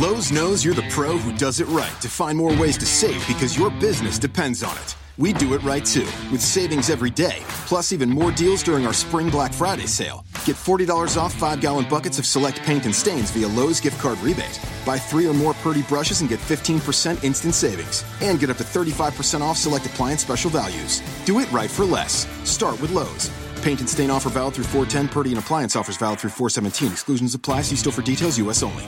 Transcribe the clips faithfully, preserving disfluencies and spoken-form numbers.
Lowe's knows you're the pro who does it right to find more ways to save because your business depends on it. We do it right too, with savings every day, plus even more deals during our Spring Black Friday sale. Get forty dollars off five-gallon buckets of select paint and stains via Lowe's gift card rebate. Buy three or more Purdy brushes and get fifteen percent instant savings. And get up to thirty-five percent off select appliance special values. Do it right for less. Start with Lowe's. Paint and stain offer valid through four ten. Purdy and appliance offers valid through four seventeen. Exclusions apply. See store for details. U S only.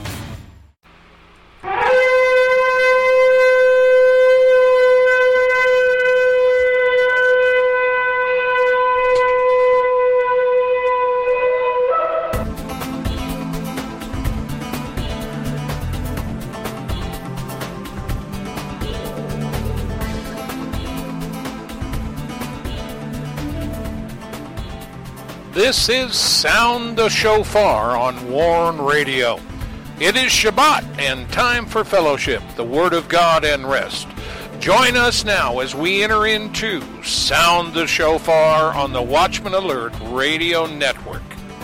This is Sound the Shofar on Warn Radio. It is Shabbat and time for fellowship, the Word of God, and rest. Join us now as we enter into Sound the Shofar on the Watchman Alert Radio Network.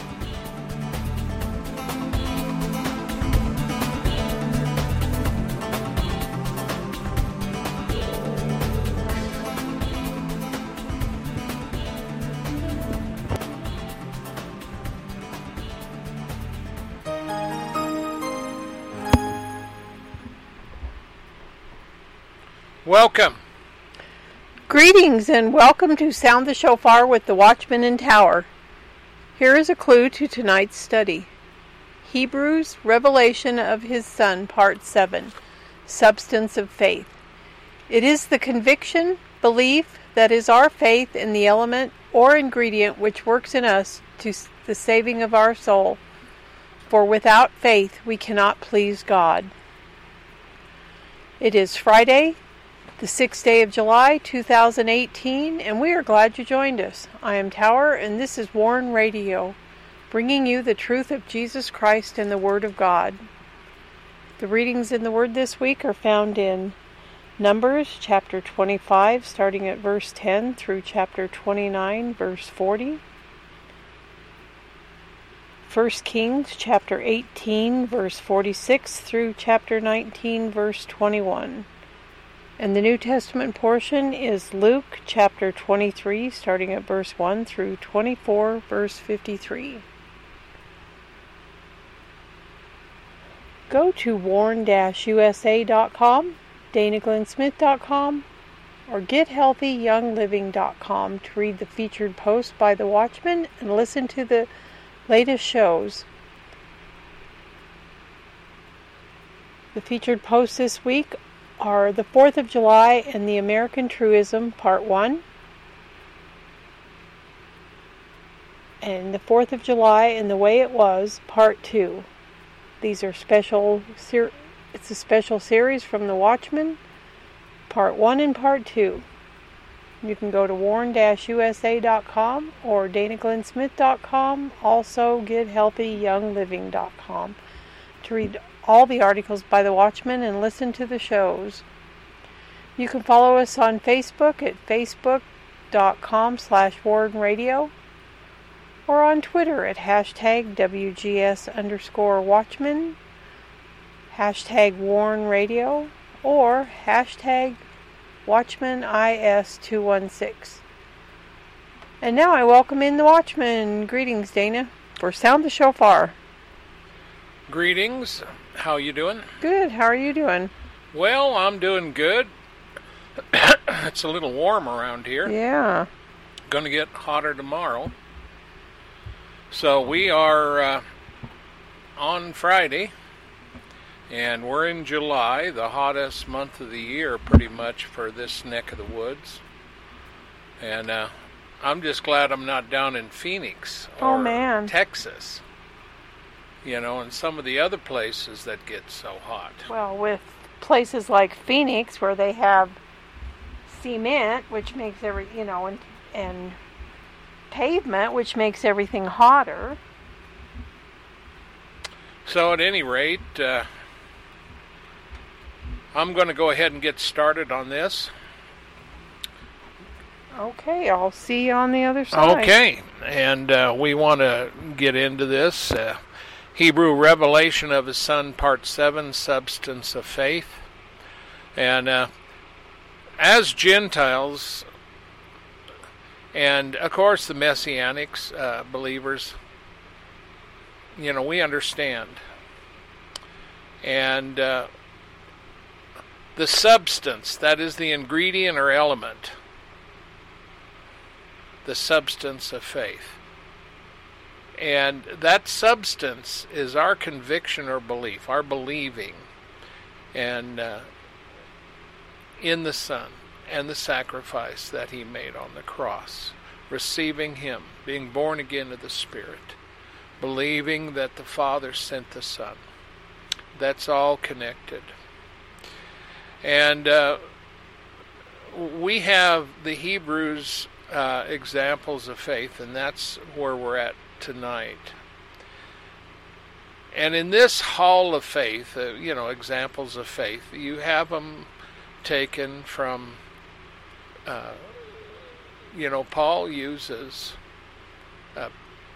Welcome. Greetings and welcome to Sound the Shofar with the Watchman and Tower. Here is a clue to tonight's study. Hebrews, Revelation of His Son, Part seven, Substance of Faith. It is the conviction, belief, that is our faith in the element or ingredient which works in us to the saving of our soul. For without faith we cannot please God. It is Friday, the sixth day of July, two thousand eighteen, and we are glad you joined us. I am Tower, and this is Warn Radio, bringing you the truth of Jesus Christ and the Word of God. The readings in the Word this week are found in Numbers, chapter twenty-five, starting at verse ten, through chapter twenty-nine, verse forty. First Kings, chapter eighteen, verse forty-six, through chapter nineteen, verse twenty-one. And the New Testament portion is Luke chapter twenty-three, starting at verse one through twenty-four, verse fifty-three. Go to warn dash U S A dot com, Dana Glenn Smith dot com, or get healthy young living dot com to read the featured posts by the Watchman and listen to the latest shows. The featured posts this week are the fourth of July and the American Truism, Part one, and the fourth of July and the Way It Was, Part two. These are special, ser- it's a special series from the Watchman, Part one and Part two. You can go to warn dash U S A dot com or Dana Glenn Smith dot com, also get healthy young living dot com to read all the articles by the Watchman and listen to the shows. You can follow us on Facebook at facebook dot com slash Warn Radio or on Twitter at hashtag W G S underscore Watchman, hashtag Warn Radio, or hashtag Watchman I S two one six. And now I welcome in the Watchman. Greetings, Dana, for Sound the Shofar. Greetings. How you doing? Good. How are you doing? Well, I'm doing good. It's a little warm around here. Yeah. Going to get hotter tomorrow. So we are uh, on Friday, and we're in July, the hottest month of the year pretty much for this neck of the woods. And uh, I'm just glad I'm not down in Phoenix or oh, man. Texas. You know, and some of the other places that get so hot. Well, with places like Phoenix where they have cement, which makes every, you know, and, and pavement, which makes everything hotter. So at any rate, uh, I'm going to go ahead and get started on this. Okay, I'll see you on the other side. Okay, and uh, we want to get into this. Uh, Hebrew Revelation of His Son, Part seven, Substance of Faith. And uh, as Gentiles, and of course the Messianics, uh, believers, you know, we understand. And uh, the substance, that is the ingredient or element, the substance of faith. And that substance is our conviction or belief, our believing and uh, in the Son and the sacrifice that He made on the cross, receiving Him, being born again of the Spirit, believing that the Father sent the Son. That's all connected. And uh, we have the Hebrews uh, examples of faith, and that's where we're at tonight. And in this hall of faith, uh, you know, examples of faith, you have them taken from, uh, you know, Paul uses, uh,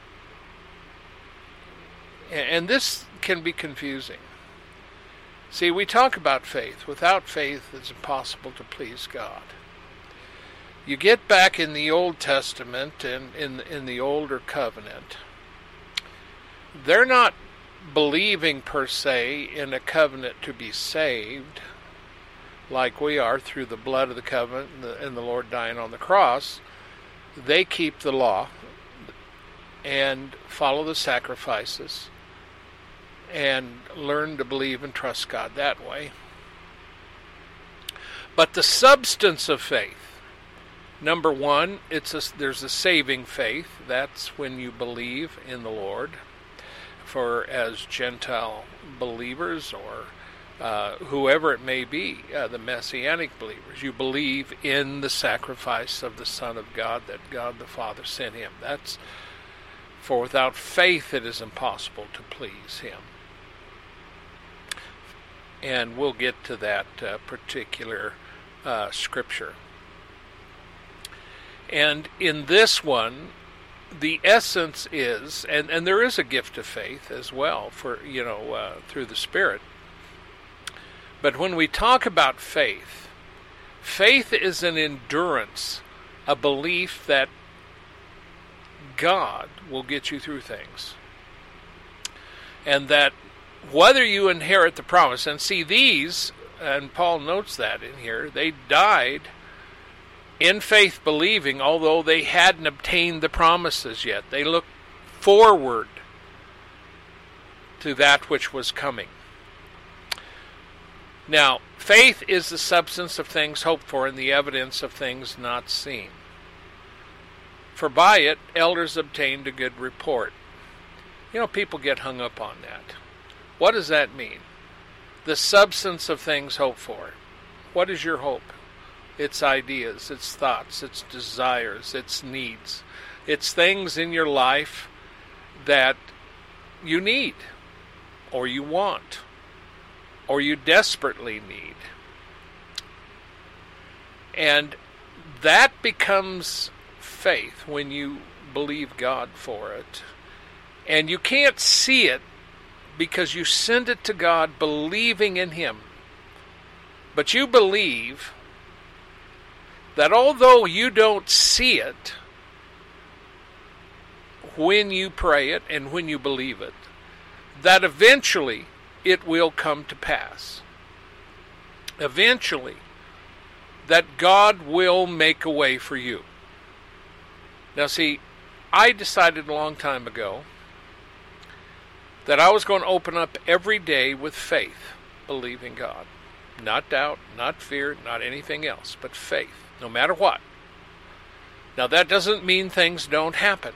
and this can be confusing. See, we talk about faith. Without faith, it's impossible to please God. You get back in the Old Testament and in, in the older covenant, they're not believing per se in a covenant to be saved like we are through the blood of the covenant and the, and the Lord dying on the cross. They keep the law and follow the sacrifices and learn to believe and trust God that way. But the substance of faith, number one, it's a, there's a saving faith. That's when you believe in the Lord. For as Gentile believers or uh, whoever it may be, uh, the Messianic believers, you believe in the sacrifice of the Son of God, that God the Father sent Him. That's for without faith it is impossible to please Him. And we'll get to that uh, particular uh, scripture. And in this one, the essence is, and, and there is a gift of faith as well, for, you know, uh, through the Spirit. But when we talk about faith, faith is an endurance, a belief that God will get you through things. And that whether you inherit the promise, and see these, and Paul notes that in here, they died in faith believing, although they hadn't obtained the promises yet. They looked forward to that which was coming. Now, faith is the substance of things hoped for and the evidence of things not seen. For by it, elders obtained a good report. You know, people get hung up on that. What does that mean? The substance of things hoped for. What is your hope? It's ideas, it's thoughts, it's desires, it's needs. It's things in your life that you need, or you want, or you desperately need. And that becomes faith when you believe God for it. And you can't see it because you send it to God believing in Him. But you believe that although you don't see it, when you pray it and when you believe it, that eventually it will come to pass. Eventually, that God will make a way for you. Now see, I decided a long time ago that I was going to open up every day with faith, believing God. Not doubt, not fear, not anything else, but faith, no matter what. Now that doesn't mean things don't happen.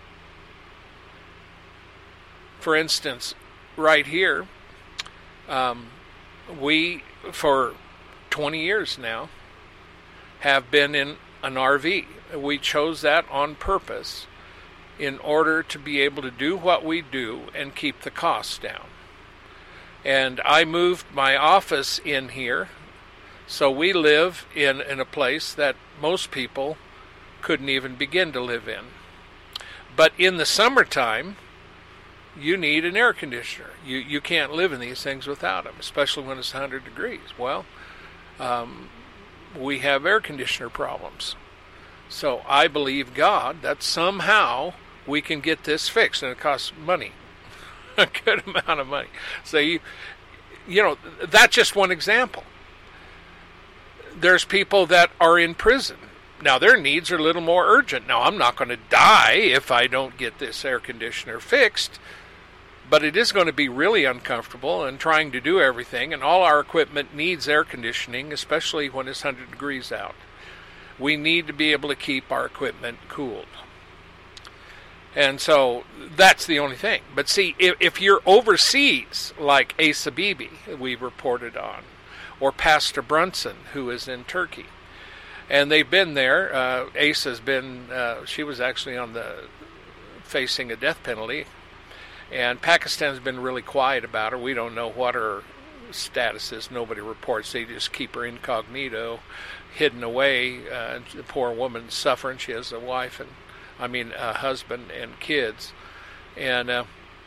For instance, right here, um, we, for twenty years now, have been in an R V. We chose that on purpose in order to be able to do what we do and keep the costs down. And I moved my office in here, so we live in, in a place that most people couldn't even begin to live in. But in the summertime, you need an air conditioner. You you can't live in these things without them, especially when it's one hundred degrees. Well, um, we have air conditioner problems. So I believe God that somehow we can get this fixed, and it costs money, a good amount of money. So you, you know, that's just one example. There's people that are in prison. Now their needs are a little more urgent. Now I'm not going to die if I don't get this air conditioner fixed, but it is going to be really uncomfortable and trying to do everything, and all our equipment needs air conditioning, especially when it's one hundred degrees out. We need to be able to keep our equipment cooled. And so that's the only thing. But see, if, if you're overseas, like Asa Bibi, we reported on, or Pastor Brunson, who is in Turkey, and they've been there. Uh, Asa's been, uh, she was actually on the, facing a death penalty, and Pakistan's been really quiet about her. We don't know what her status is. Nobody reports. They just keep her incognito, hidden away. Uh, the poor woman's suffering. She has a wife and, I mean, a husband and kids. And, uh,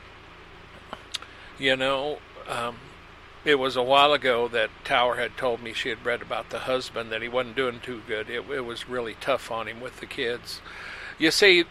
you know, um, it was a while ago that Tower had told me she had read about the husband, that he wasn't doing too good. It, it was really tough on him with the kids. You see,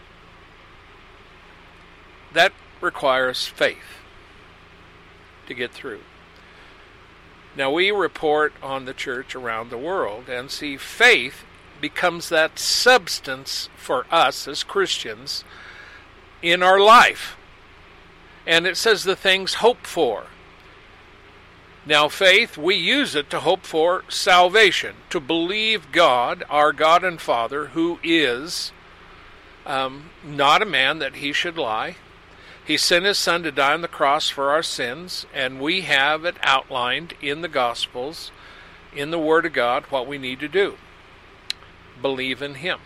that requires faith to get through. Now, we report on the church around the world, and see, faith becomes that substance for us as Christians in our life. And it says the things hoped for. Now, faith, we use it to hope for salvation, to believe God, our God and Father, who is um, not a man that he should lie. He sent his Son to die on the cross for our sins, and we have it outlined in the Gospels, in the Word of God, what we need to do. Believe in him.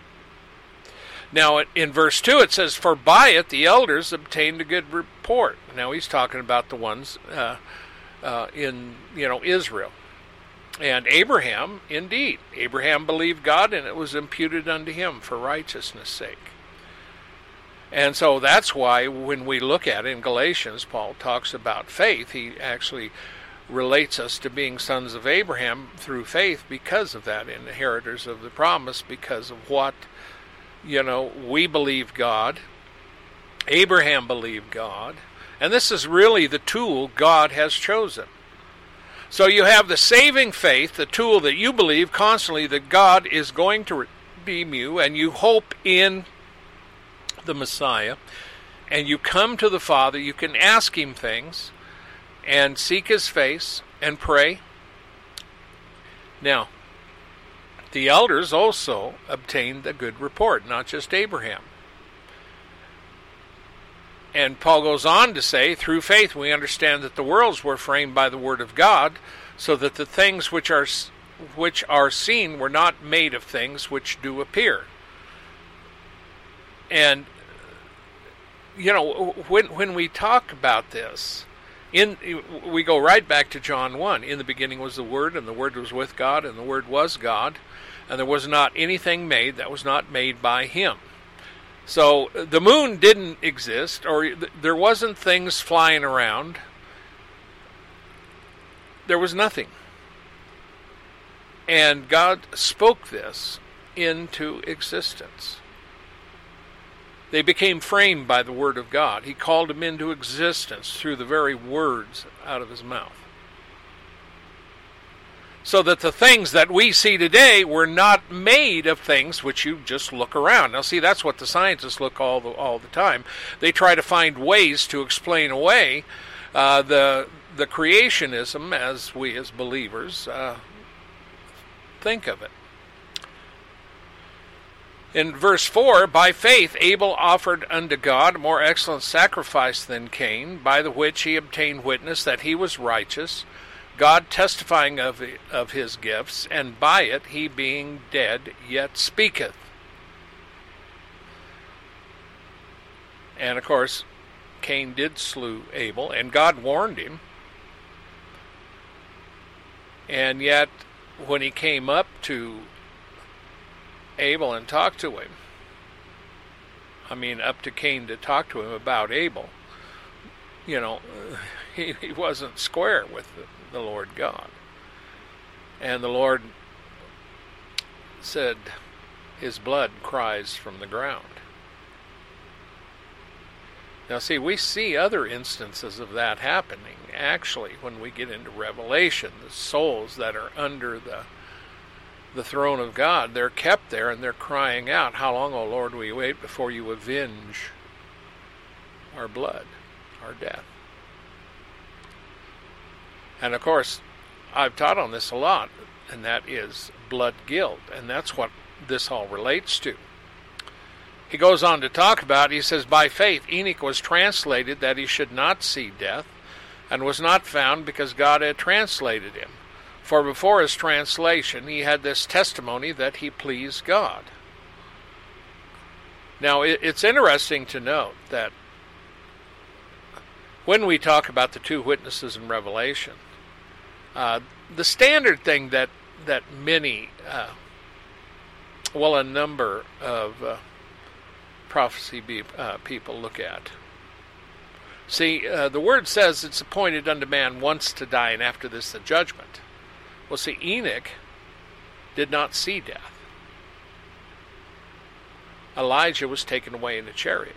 Now, in verse two, it says, "For by it the elders obtained a good report." Now, he's talking about the ones uh, uh, in, you know, Israel. And Abraham, indeed, Abraham believed God, and it was imputed unto him for righteousness' sake. And so that's why when we look at it in Galatians, Paul talks about faith. He actually relates us to being sons of Abraham through faith because of that, inheritors of the promise, because of what, you know, we believe God, Abraham believed God, and this is really the tool God has chosen. So you have the saving faith, the tool that you believe constantly that God is going to redeem you, and you hope in the Messiah, and you come to the Father. You can ask him things and seek his face and pray. Now, the elders also obtained a good report, not just Abraham. And Paul goes on to say, through faith we understand that the worlds were framed by the word of God, so that the things which are which are seen were not made of things which do appear. And you know, when when we talk about this, in we go right back to John one. In the beginning was the Word, and the Word was with God, and the Word was God, and there was not anything made that was not made by him. So the moon didn't exist, or there wasn't things flying around. There was nothing. And God spoke this into existence. They became framed by the Word of God. He called them into existence through the very words out of his mouth. So that the things that we see today were not made of things which you just look around. Now see, that's what the scientists look all the, all the time. They try to find ways to explain away uh, the, the creationism as we as believers uh, think of it. In verse four, by faith Abel offered unto God a more excellent sacrifice than Cain, by the which he obtained witness that he was righteous, God testifying of, of his gifts, and by it he being dead yet speaketh. And of course, Cain did slew Abel, and God warned him. And yet, when he came up to Abel and talked to him, I mean up to Cain to talk to him about Abel, you know, he, he wasn't square with the, the Lord God. And the Lord said, his blood cries from the ground. Now see, we see other instances of that happening, actually, when we get into Revelation. The souls that are under the the throne of God, they're kept there and they're crying out, how long, O Lord, will you wait before you avenge our blood, our death? And of course, I've taught on this a lot, and that is blood guilt, and that's what this all relates to. He goes on to talk about, he says, by faith Enoch was translated that he should not see death, and was not found because God had translated him. For before his translation he had this testimony that he pleased God. Now it's interesting to note that when we talk about the two witnesses in Revelation, uh, the standard thing that, that many, uh, well a number of uh, prophecy be, uh, people look at. See, uh, the word says it's appointed unto man once to die, and after this the judgment. Well, see, Enoch did not see death. Elijah was taken away in a chariot.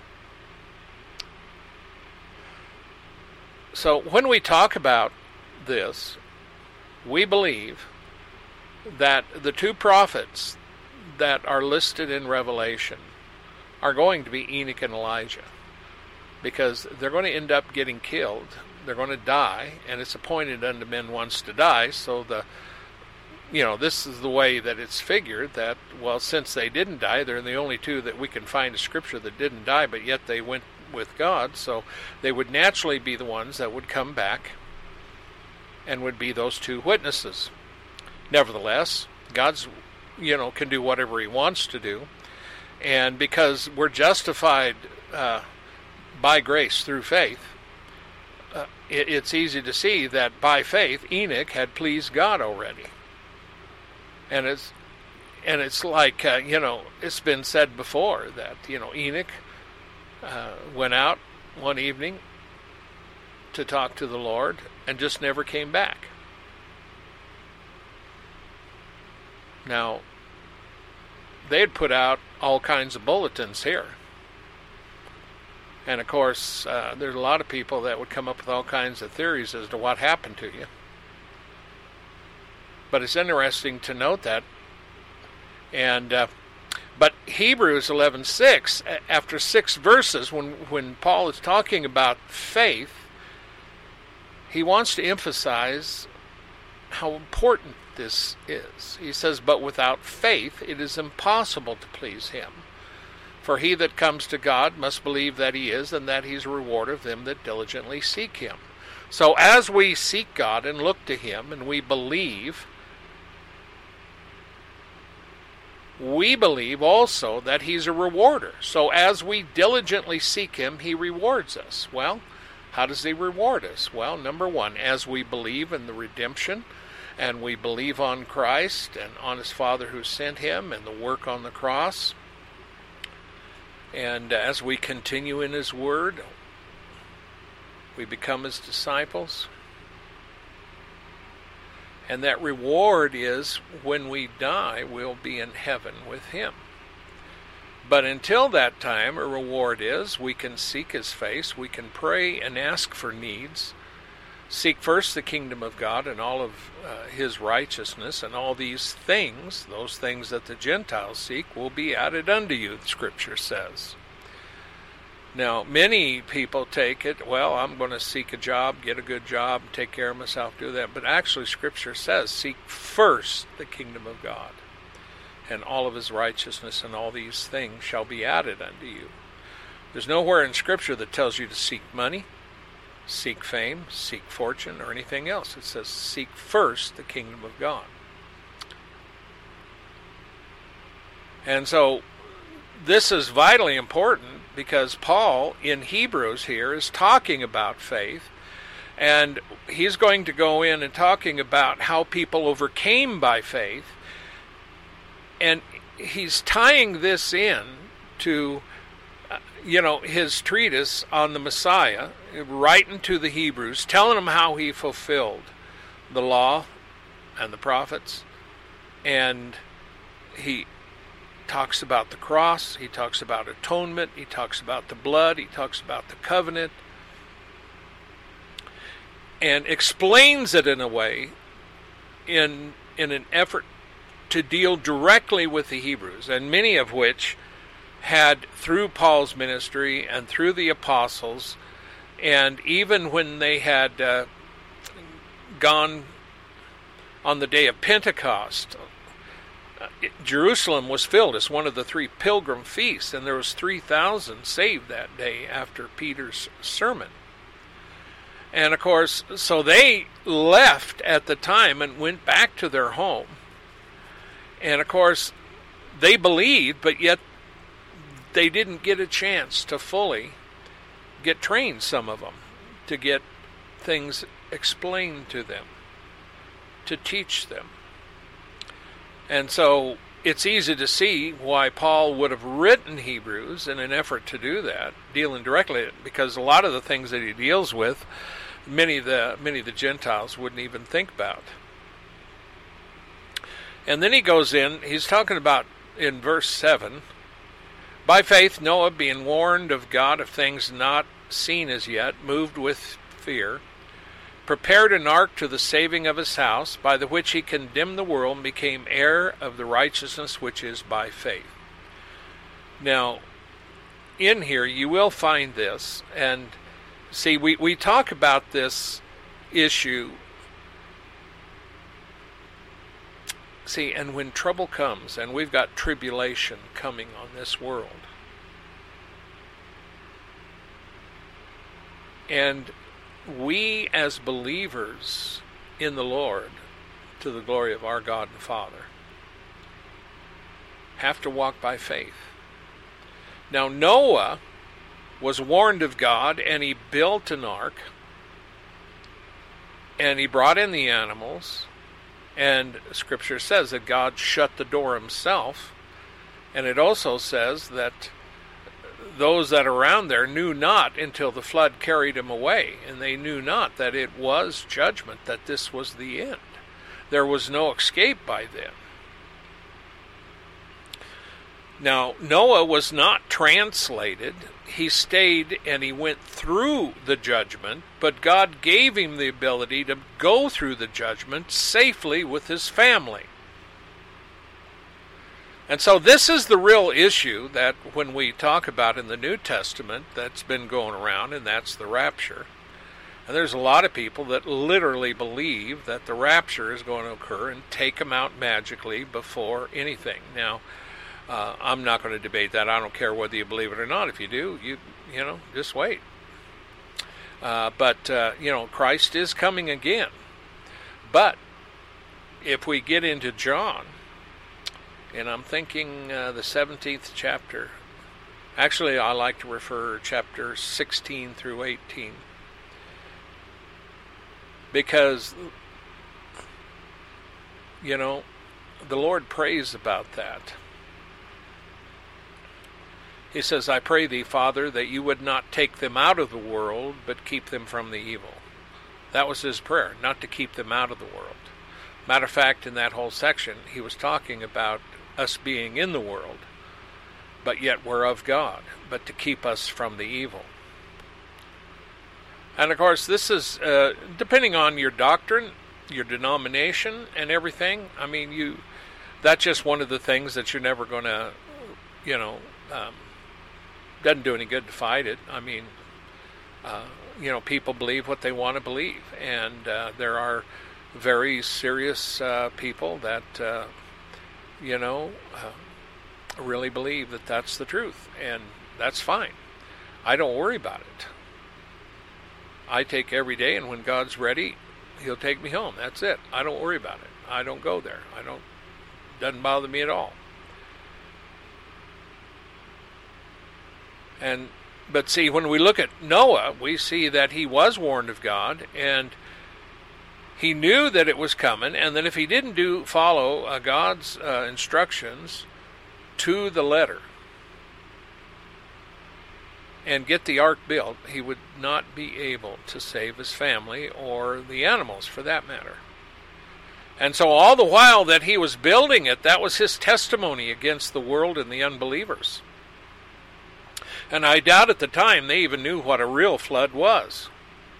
So when we talk about this, we believe that the two prophets that are listed in Revelation are going to be Enoch and Elijah, because they're going to end up getting killed. They're going to die, and it's appointed unto men once to die. So the, you know, this is the way that it's figured that, well, since they didn't die, they're the only two that we can find in Scripture that didn't die, but yet they went with God. So they would naturally be the ones that would come back and would be those two witnesses. Nevertheless, God's, you know, can do whatever he wants to do. And because we're justified uh, by grace through faith, uh, it, it's easy to see that by faith Enoch had pleased God already. And it's and it's like uh, you know, it's been said before that, you know, Enoch uh, went out one evening to talk to the Lord and just never came back. Now, they had put out all kinds of bulletins here. And of course, uh, there's a lot of people that would come up with all kinds of theories as to what happened to you. But it's interesting to note that. And uh, but Hebrews eleven six, after six verses, when when Paul is talking about faith, he wants to emphasize how important this is. He says, but without faith it is impossible to please him. For he that comes to God must believe that he is, and that he's a rewarder of them that diligently seek him. So as we seek God and look to him and we believe, we believe also that he's a rewarder. So as we diligently seek him, he rewards us. Well, how does he reward us? Well, number one, as we believe in the redemption, and we believe on Christ and on his Father who sent him and the work on the cross, and as we continue in his word, we become his disciples. And that reward is, when we die, we'll be in heaven with him. But until that time, a reward is, we can seek his face, we can pray and ask for needs, seek first the kingdom of God and all of uh, his righteousness, and all these things, those things that the Gentiles seek, will be added unto you, the Scripture says. Now, many people take it, well, I'm going to seek a job, get a good job, take care of myself, do that. But actually, Scripture says, seek first the kingdom of God, and all of his righteousness, and all these things shall be added unto you. There's nowhere in Scripture that tells you to seek money, seek fame, seek fortune, or anything else. It says, seek first the kingdom of God. And so, this is vitally important, because Paul in Hebrews here is talking about faith, and he's going to go in and talking about how people overcame by faith, and he's tying this in to, you know, his treatise on the Messiah, writing to the Hebrews, telling them how he fulfilled the law and the prophets. And he talks about the cross, he talks about atonement, he talks about the blood, he talks about the covenant, and explains it in a way in in an effort to deal directly with the Hebrews, and many of which had, through Paul's ministry and through the apostles, and even when they had uh, gone on the day of Pentecost, uh, it, Jerusalem was filled as one of the three pilgrim feasts, and there was three thousand saved that day after Peter's sermon. And of course, so they left at the time and went back to their home. And of course, they believed, but yet they didn't get a chance to fully get trained, some of them, to get things explained to them, to teach them. And so it's easy to see why Paul would have written Hebrews in an effort to do that, dealing directly, because a lot of the things that he deals with, many of the many of the Gentiles wouldn't even think about. And then he goes in, he's talking about in verse seven, by faith Noah, being warned of God of things not seen as yet, moved with fear, prepared an ark to the saving of his house, by the which he condemned the world and became heir of the righteousness which is by faith. Now, in here you will find this, and see, we, we talk about this issue. See, and when trouble comes, and we've got tribulation coming on this world, and we as believers in the Lord, to the glory of our God and Father, have to walk by faith. Now, Noah was warned of God, and he built an ark, and he brought in the animals, and Scripture says that God shut the door himself, and it also says that those that are around there knew not until the flood carried him away, and they knew not that it was judgment, that this was the end. There was no escape by then. Now, Noah was not translated. He stayed and he went through the judgment, but God gave him the ability to go through the judgment safely with his family. And so this is the real issue that when we talk about in the New Testament that's been going around, and that's the rapture. And there's a lot of people that literally believe that the rapture is going to occur and take them out magically before anything. Now, Uh, I'm not going to debate that. I don't care whether you believe it or not. If you do, you you know, just wait. Uh, but, uh, you know, Christ is coming again. But if we get into John, and I'm thinking uh, the seventeenth chapter, actually I like to refer chapter sixteen through eighteen, because, you know, the Lord prays about that. He says, I pray thee, Father, that you would not take them out of the world, but keep them from the evil. That was his prayer, not to keep them out of the world. Matter of fact, in that whole section, he was talking about us being in the world, but yet we're of God, but to keep us from the evil. And of course, this is, uh, depending on your doctrine, your denomination, and everything, I mean, you that's just one of the things that you're never going to, you know, um, doesn't do any good to fight it. I mean, uh, you know, people believe what they want to believe, and uh, there are very serious uh, people that, uh, you know, uh, really believe that that's the truth, and that's fine. I don't worry about it. I take every day, and when God's ready, he'll take me home. That's it. I don't worry about it. I don't go there. I don't, doesn't bother me at all. And but see, when we look at Noah, we see that he was warned of God, and he knew that it was coming, and that if he didn't do follow uh, God's uh, instructions to the letter, and get the ark built, he would not be able to save his family or the animals for that matter. And so all the while that he was building it, that was his testimony against the world and the unbelievers. And I doubt at the time they even knew what a real flood was.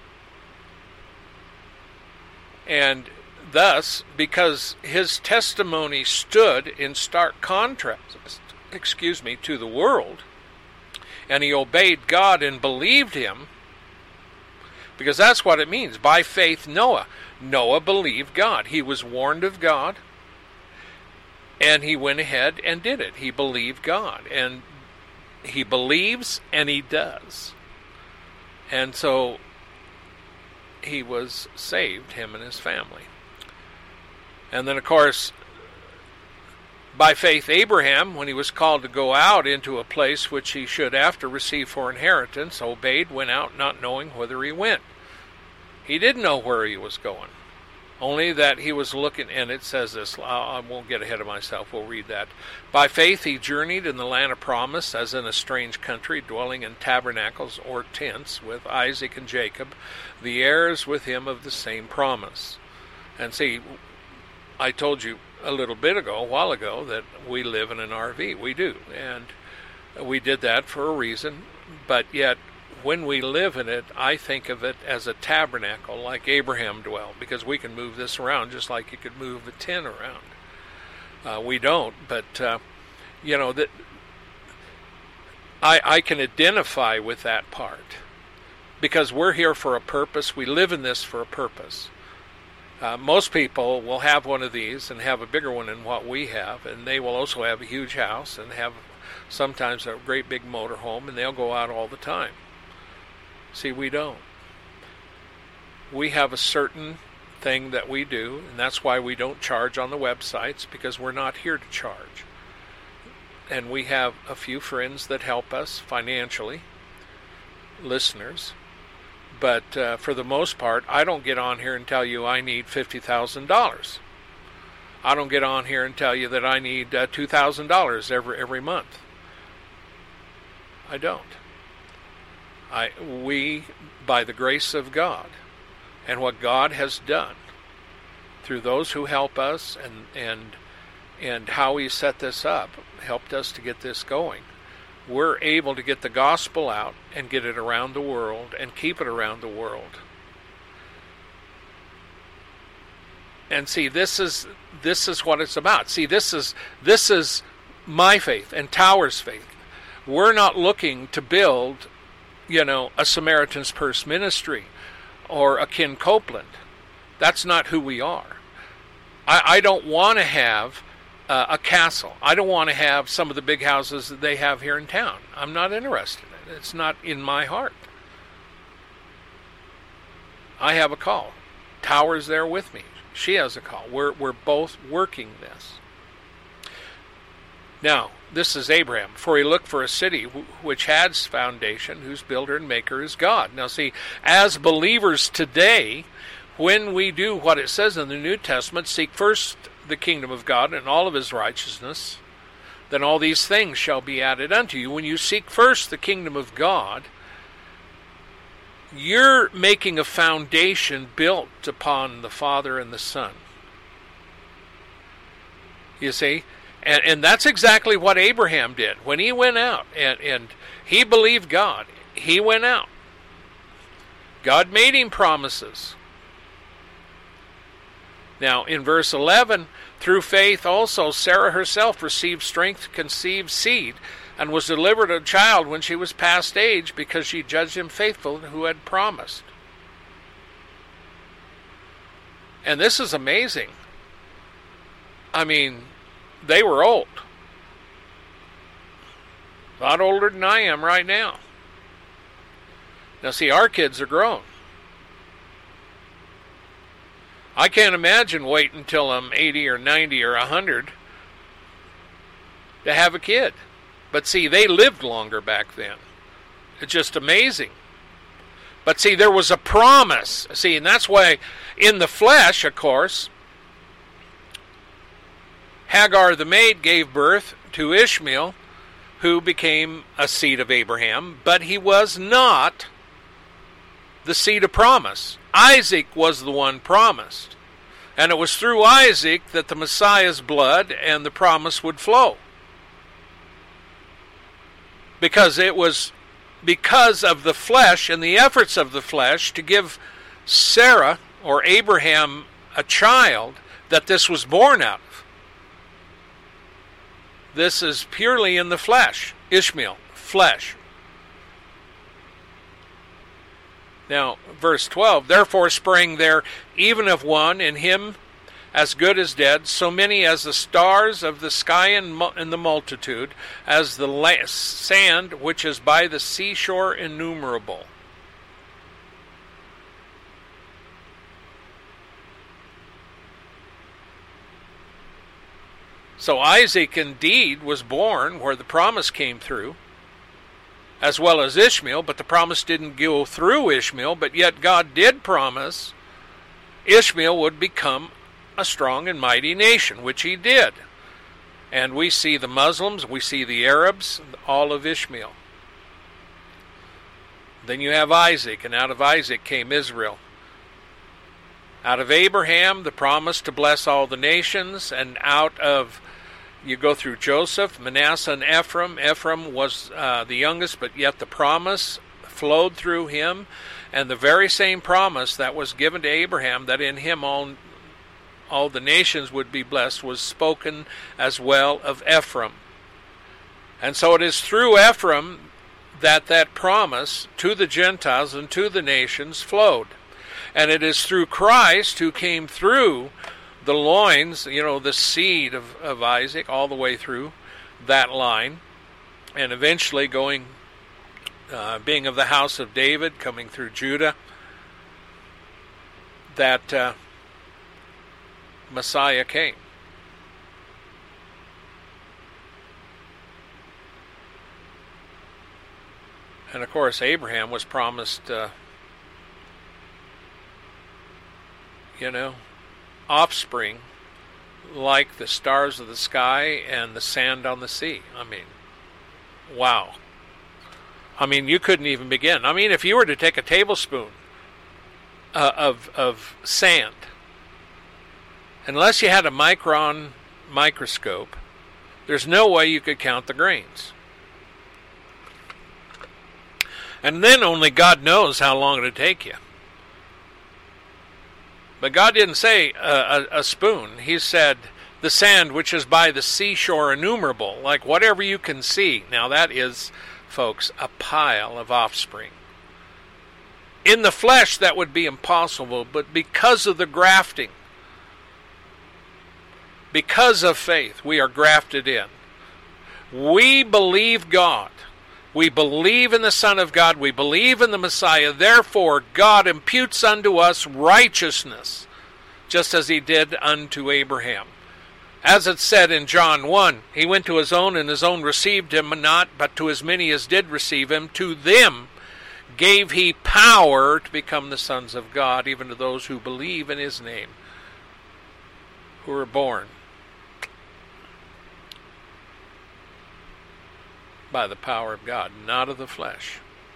And thus, because his testimony stood in stark contrast, excuse me, to the world, and he obeyed God and believed him, because that's what it means. By faith, Noah. Noah believed God. He was warned of God, and he went ahead and did it. He believed God, and he believes, and he does. And so he was saved, him and his family. And then, of course, by faith, Abraham, when he was called to go out into a place which he should after receive for inheritance, obeyed, went out not knowing whither he went. He didn't know where he was going, only that he was looking, and it says this, I won't get ahead of myself, we'll read that. By faith he journeyed in the land of promise, as in a strange country, dwelling in tabernacles or tents with Isaac and Jacob, the heirs with him of the same promise. And see, I told you a little bit ago, a while ago, that we live in an R V. We do, and we did that for a reason, but yet when we live in it, I think of it as a tabernacle, like Abraham dwelled, because we can move this around just like you could move a tent around. Uh, we don't, but uh, you know that I I can identify with that part, because we're here for a purpose. We live in this for a purpose. Uh, most people will have one of these and have a bigger one than what we have, and they will also have a huge house and have sometimes a great big motorhome, and they'll go out all the time. See, we don't. We have a certain thing that we do, and that's why we don't charge on the websites, because we're not here to charge. And we have a few friends that help us financially, listeners. But uh, for the most part, I don't get on here and tell you I need fifty thousand dollars. I don't get on here and tell you that I need uh, two thousand dollars every every month. I don't. I we, by the grace of God, and what God has done through those who help us, and and and how He set this up, helped us to get this going. We're able to get the gospel out and get it around the world and keep it around the world. And see, this is this is what it's about. See, this is this is my faith and Tower's faith. We're not looking to build, you know, a Samaritan's Purse ministry or a Ken Copeland. That's not who we are. I, I don't want to have uh, a castle. I don't want to have some of the big houses that they have here in town. I'm not interested in it. It's not in my heart. I have a call. Tower's there with me. She has a call. We're we're both working this. Now, this is Abraham. For he looked for a city which had foundation, whose builder and maker is God. Now see, as believers today, when we do what it says in the New Testament, seek first the kingdom of God and all of His righteousness, then all these things shall be added unto you. When you seek first the kingdom of God, you're making a foundation built upon the Father and the Son. You see? And, and that's exactly what Abraham did. When he went out and, and he believed God, he went out. God made him promises. Now, in verse eleven, through faith also Sarah herself received strength to conceive seed, and was delivered a child when she was past age, because she judged him faithful who had promised. And this is amazing. I mean, they were old. A lot older than I am right now. Now see, our kids are grown. I can't imagine waiting until I'm eighty or ninety or one hundred to have a kid. But see, they lived longer back then. It's just amazing. But see, there was a promise. See, and that's why in the flesh, of course, Hagar the maid gave birth to Ishmael, who became a seed of Abraham, but he was not the seed of promise. Isaac was the one promised. And it was through Isaac that the Messiah's blood and the promise would flow. Because it was because of the flesh and the efforts of the flesh to give Sarah or Abraham a child that this was born out of. This is purely in the flesh. Ishmael, flesh. Now, verse twelve, therefore sprang there even of one in him as good as dead, so many as the stars of the sky in, in the multitude, as the la- sand which is by the seashore innumerable. So Isaac indeed was born where the promise came through, as well as Ishmael, but the promise didn't go through Ishmael, but yet God did promise Ishmael would become a strong and mighty nation, which he did. And we see the Muslims, we see the Arabs, all of Ishmael. Then you have Isaac, and out of Isaac came Israel. Out of Abraham, the promise to bless all the nations, and out of, you go through Joseph, Manasseh, and Ephraim. Ephraim was uh, the youngest, but yet the promise flowed through him, and the very same promise that was given to Abraham, that in him all, all the nations would be blessed, was spoken as well of Ephraim. And so it is through Ephraim that that promise to the Gentiles and to the nations flowed. And it is through Christ, who came through the loins, you know, the seed of, of Isaac, all the way through that line, and eventually going, uh, being of the house of David, coming through Judah, that uh, Messiah came. And of course, Abraham was promised, uh, you know, offspring like the stars of the sky and the sand on the sea. I mean, wow. I mean, you couldn't even begin. I mean, if you were to take a tablespoon uh, of of sand, unless you had a micron microscope, there's no way you could count the grains. And then only God knows how long it would take you. But God didn't say a, a, a spoon. He said the sand which is by the seashore innumerable, like whatever you can see. Now that is, folks, a pile of offspring. In the flesh that would be impossible, but because of the grafting, because of faith, we are grafted in. We believe God. We believe in the Son of God. We believe in the Messiah. Therefore, God imputes unto us righteousness, just as he did unto Abraham. As it said in John one, he went to his own, and his own received him not, but to as many as did receive him, to them gave he power to become the sons of God, even to those who believe in his name, who were born by the power of God, not of the flesh.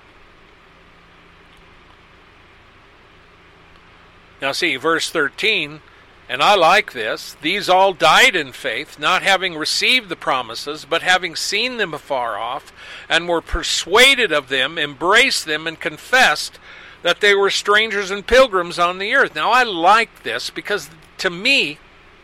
Now see, verse thirteen, and I like this, these all died in faith, not having received the promises, but having seen them afar off, and were persuaded of them, embraced them, and confessed that they were strangers and pilgrims on the earth. Now I like this, because to me,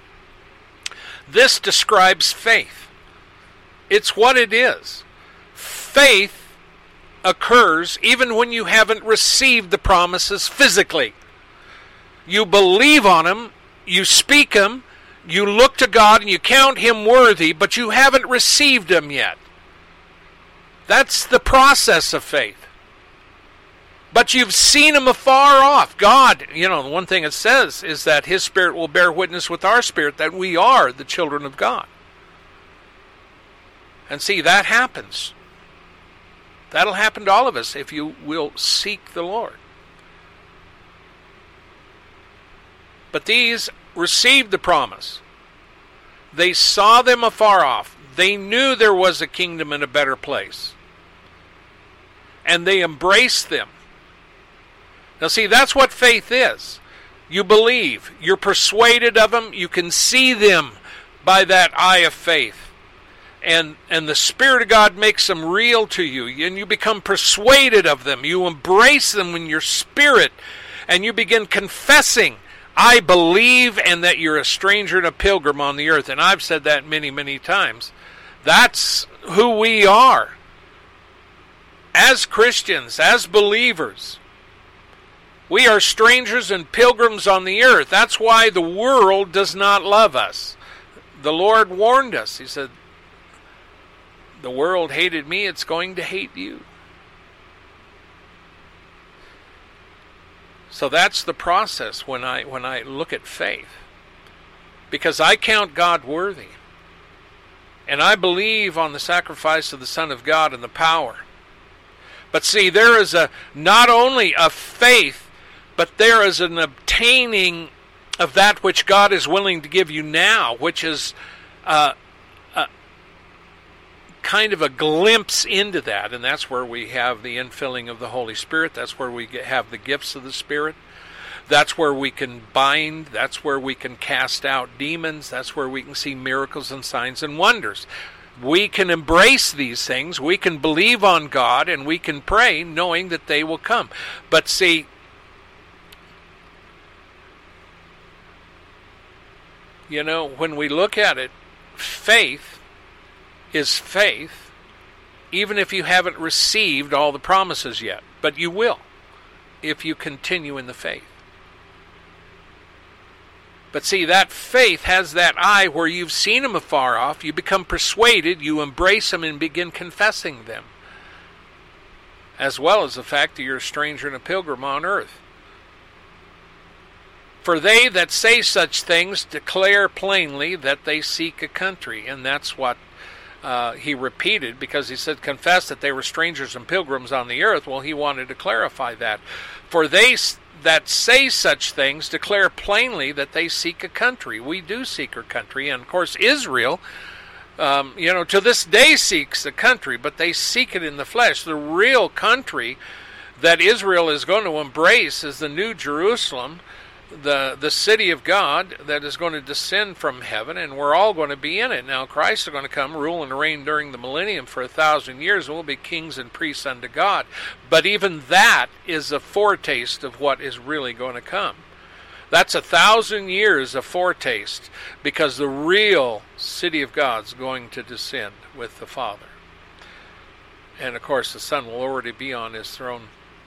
this describes faith. It's what it is. Faith occurs even when you haven't received the promises physically. You believe on them, you speak them, you look to God and you count him worthy, but you haven't received him yet. That's the process of faith. But you've seen him afar off. God, you know, the one thing it says is that his Spirit will bear witness with our spirit that we are the children of God. And see, that happens. That'll happen to all of us if you will seek the Lord. But these received the promise. They saw them afar off. They knew there was a kingdom in a better place. And they embraced them. Now see, that's what faith is. You believe. You're persuaded of them. You can see them by that eye of faith. And and the Spirit of God makes them real to you. And you become persuaded of them. You embrace them in your spirit. And you begin confessing, I believe, and that you're a stranger and a pilgrim on the earth. And I've said that many, many times. That's who we are. As Christians, as believers, we are strangers and pilgrims on the earth. That's why the world does not love us. The Lord warned us. He said, the world hated me, it's going to hate you. So that's the process when I when I look at faith. Because I count God worthy. And I believe on the sacrifice of the Son of God and the power. But see, there is a not only a faith, but there is an obtaining of that which God is willing to give you now, which is uh, a, kind of a glimpse into that. And that's where we have the infilling of the Holy Spirit. That's where we get, have the gifts of the Spirit. That's where we can bind. That's where we can cast out demons. That's where we can see miracles and signs and wonders. We can embrace these things. We can believe on God, and we can pray knowing that they will come. But see, you know, when we look at it, faith is faith, even if you haven't received all the promises yet. But you will, if you continue in the faith. But see, that faith has that eye where you've seen them afar off, you become persuaded, you embrace them and begin confessing them. As well as the fact that you're a stranger and a pilgrim on earth. For they that say such things declare plainly that they seek a country. And that's what uh, he repeated, because he said, confess that they were strangers and pilgrims on the earth. Well, he wanted to clarify that. For they that say such things declare plainly that they seek a country. We do seek a country. And, of course, Israel, um, you know, to this day seeks a country, but they seek it in the flesh. The real country that Israel is going to embrace is the New Jerusalem, the the city of God that is going to descend from heaven, and we're all going to be in it. Now Christ is going to come, rule and reign during the millennium for a thousand years, and we'll be kings and priests unto God. But even that is a foretaste of what is really going to come. That's a thousand years of foretaste, because the real city of God's going to descend with the Father. And of course the Son will already be on his throne.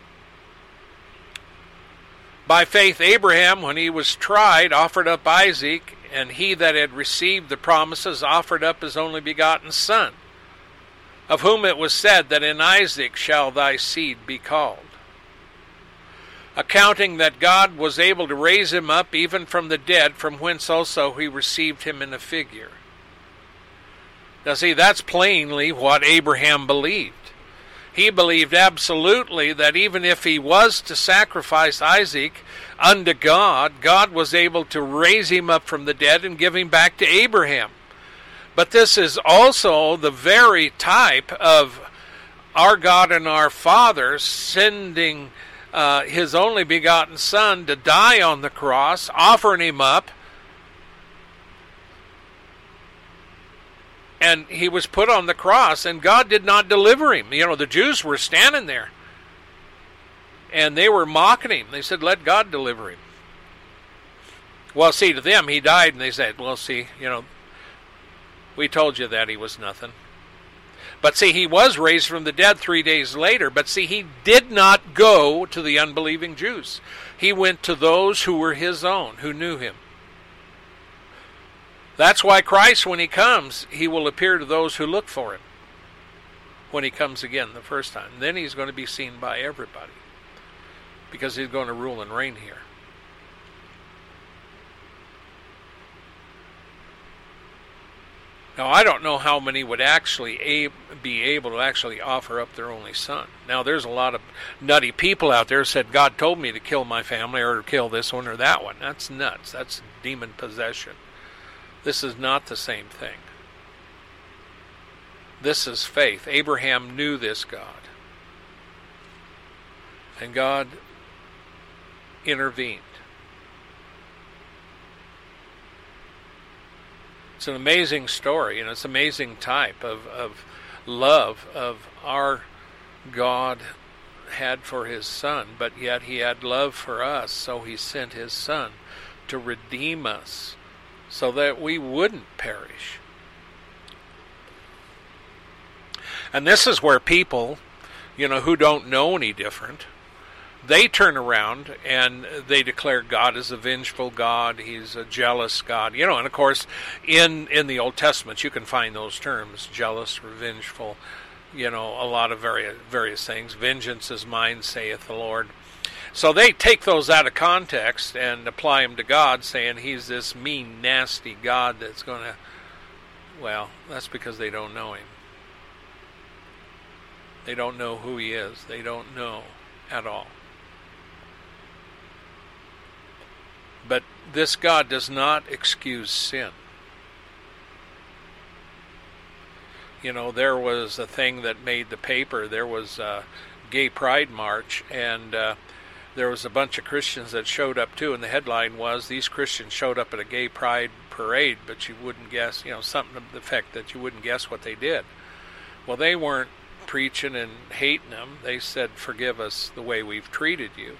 By faith, Abraham, when he was tried, offered up Isaac, and he that had received the promises offered up his only begotten son, of whom it was said that in Isaac shall thy seed be called, accounting that God was able to raise him up even from the dead, from whence also he received him in a figure. Now see, that's plainly what Abraham believed. He believed absolutely that even if he was to sacrifice Isaac unto God, God was able to raise him up from the dead and give him back to Abraham. But this is also the very type of our God and our Father sending uh, his only begotten Son to die on the cross, offering him up, and he was put on the cross, and God did not deliver him. You know, the Jews were standing there, and they were mocking him. They said, let God deliver him. Well, see, to them, he died, and they said, well, see, you know, we told you that he was nothing. But see, he was raised from the dead three days later. But see, he did not go to the unbelieving Jews. He went to those who were his own, who knew him. That's why Christ, when he comes, he will appear to those who look for him when he comes again the first time. Then he's going to be seen by everybody, because he's going to rule and reign here. Now, I don't know how many would actually be able to actually offer up their only son. Now, there's a lot of nutty people out there who said, God told me to kill my family or to kill this one or that one. That's nuts. That's demon possession. This is not the same thing. This is faith. Abraham knew this God. And God intervened. It's an amazing story, and it's an amazing type of, of love of our God had for his Son, but yet he had love for us, so he sent his Son to redeem us so that we wouldn't perish. And this is where people, you know, who don't know any different, they turn around and they declare God is a vengeful God, he's a jealous God. You know, and of course, in, in the Old Testament, you can find those terms, jealous, revengeful, you know, a lot of various, various things. Vengeance is mine, saith the Lord. So they take those out of context and apply them to God, saying he's this mean, nasty God that's going to, well, that's because they don't know him. They don't know who he is. They don't know at all. But this God does not excuse sin. You know, there was a thing that made the paper. There was a gay pride march, and uh, there was a bunch of Christians that showed up too, and the headline was, these Christians showed up at a gay pride parade, but you wouldn't guess, you know, something to the effect that you wouldn't guess what they did. Well, they weren't preaching and hating them. They said, forgive us the way we've treated you.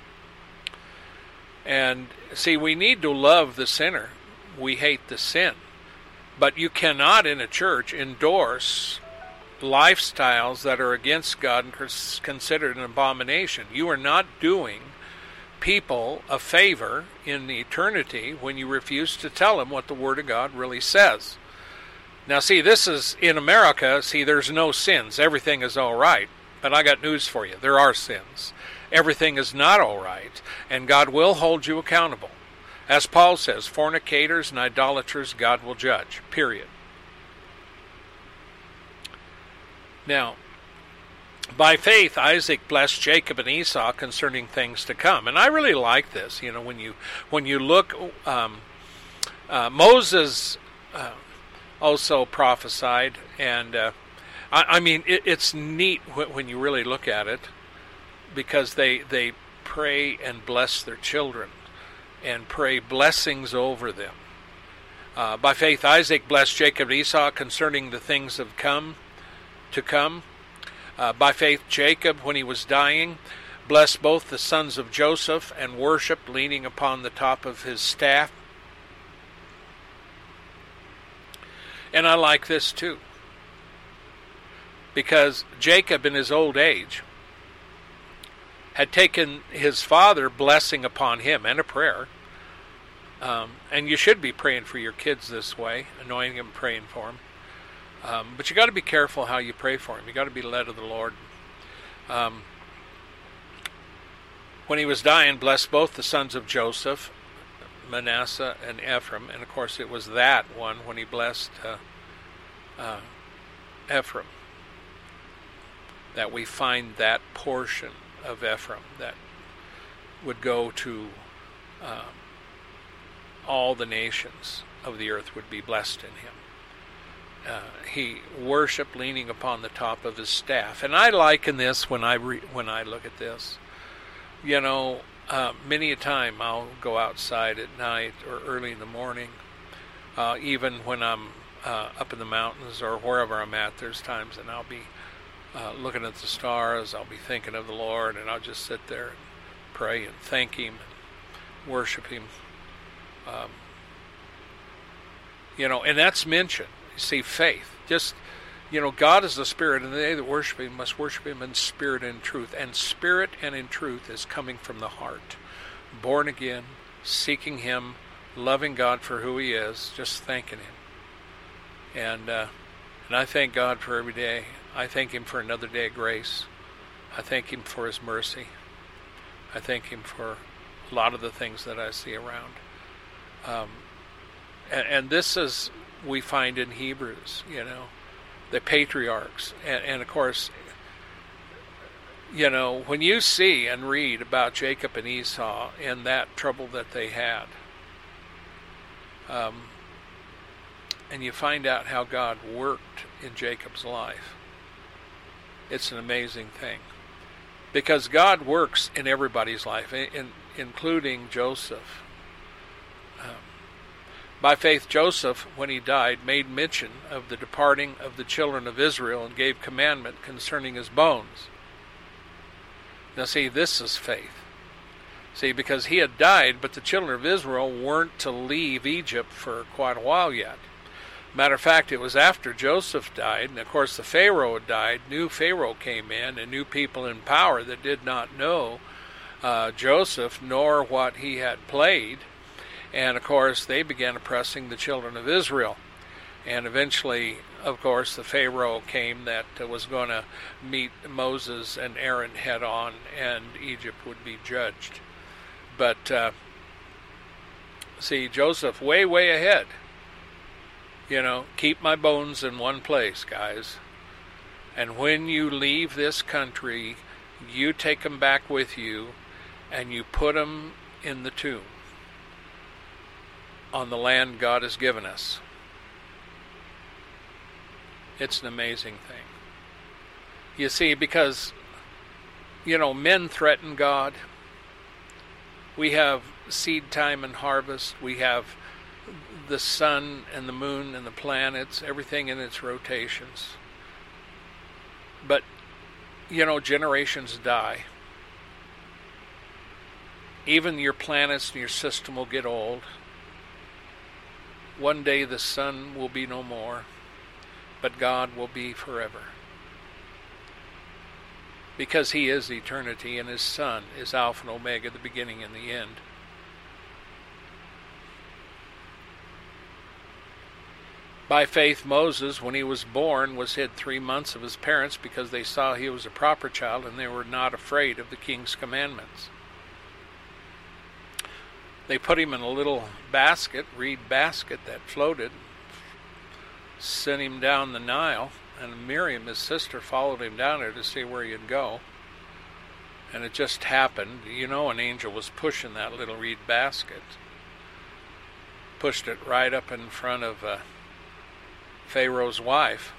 And see, we need to love the sinner. We hate the sin. But you cannot in a church endorse lifestyles that are against God and considered an abomination. You are not doing people a favor in eternity when you refuse to tell them what the Word of God really says. Now see, this is in America, see, there's no sins. Everything is all right. But I got news for you. There are sins. Everything is not all right, and God will hold you accountable. As Paul says, fornicators and idolaters God will judge, period. Now, by faith, Isaac blessed Jacob and Esau concerning things to come. And I really like this. You know, when you when you look, um, uh, Moses uh, also prophesied, and uh, I, I mean, it, it's neat when, when you really look at it, because they they pray and bless their children and pray blessings over them. Uh, by faith, Isaac blessed Jacob and Esau concerning the things of come to come. Uh, by faith, Jacob, when he was dying, blessed both the sons of Joseph and worshiped, leaning upon the top of his staff. And I like this too, because Jacob in his old age had taken his father blessing upon him and a prayer. Um, and you should be praying for your kids this way, anointing them, praying for them. Um, but you got to be careful how you pray for them. You got to be led of the Lord. Um, when he was dying, blessed both the sons of Joseph, Manasseh and Ephraim. And of course it was that one when he blessed uh, uh, Ephraim that we find that portion of Ephraim that would go to um, all the nations of the earth would be blessed in him. Uh, he worshipped leaning upon the top of his staff. And I liken this when I re- when I look at this. You know, uh, many a time I'll go outside at night or early in the morning, uh, even when I'm uh, up in the mountains or wherever I'm at, there's times that I'll be uh, looking at the stars, I'll be thinking of the Lord, and I'll just sit there and pray and thank him and worship him. Um, you know, and that's mentioned. You see, faith. Just, you know, God is the Spirit, and they that worship him must worship him in spirit and in truth. And spirit and in truth is coming from the heart. Born again, seeking him, loving God for who he is, just thanking him. And, uh, and I thank God for every day. I thank him for another day of grace. I thank him for his mercy. I thank him for a lot of the things that I see around. Um, and, and this is, we find in Hebrews, you know, the patriarchs. And, and of course, you know, when you see and read about Jacob and Esau and that trouble that they had, um, and you find out how God worked in Jacob's life, it's an amazing thing. Because God works in everybody's life, in, including Joseph. Um, by faith, Joseph, when he died, made mention of the departing of the children of Israel and gave commandment concerning his bones. Now see, this is faith. See, because he had died, but the children of Israel weren't to leave Egypt for quite a while yet. Matter of fact, it was after Joseph died, and of course the Pharaoh had died, new Pharaoh came in, and new people in power that did not know uh, Joseph nor what he had played. And of course they began oppressing the children of Israel. And eventually, of course, the Pharaoh came that uh, was going to meet Moses and Aaron head on, and Egypt would be judged. But, uh, see, Joseph way, way ahead. You know, keep my bones in one place, guys. And when you leave this country, you take them back with you, and you put them in the tomb on the land God has given us. It's an amazing thing. You see, because, you know, men threaten God. We have seed time and harvest. We have the sun and the moon and the planets, everything in its rotations. But, you know, generations die. Even your planets and your system will get old. One day the sun will be no more, but God will be forever. Because he is eternity, and his Son is Alpha and Omega, the beginning and the end. By faith, Moses, when he was born, was hid three months of his parents because they saw he was a proper child, and they were not afraid of the king's commandments. They put him in a little basket, reed basket, that floated, sent him down the Nile, and Miriam, his sister, followed him down there to see where he'd go. And it just happened, you know, an angel was pushing that little reed basket. Pushed it right up in front of uh, Pharaoh's wife.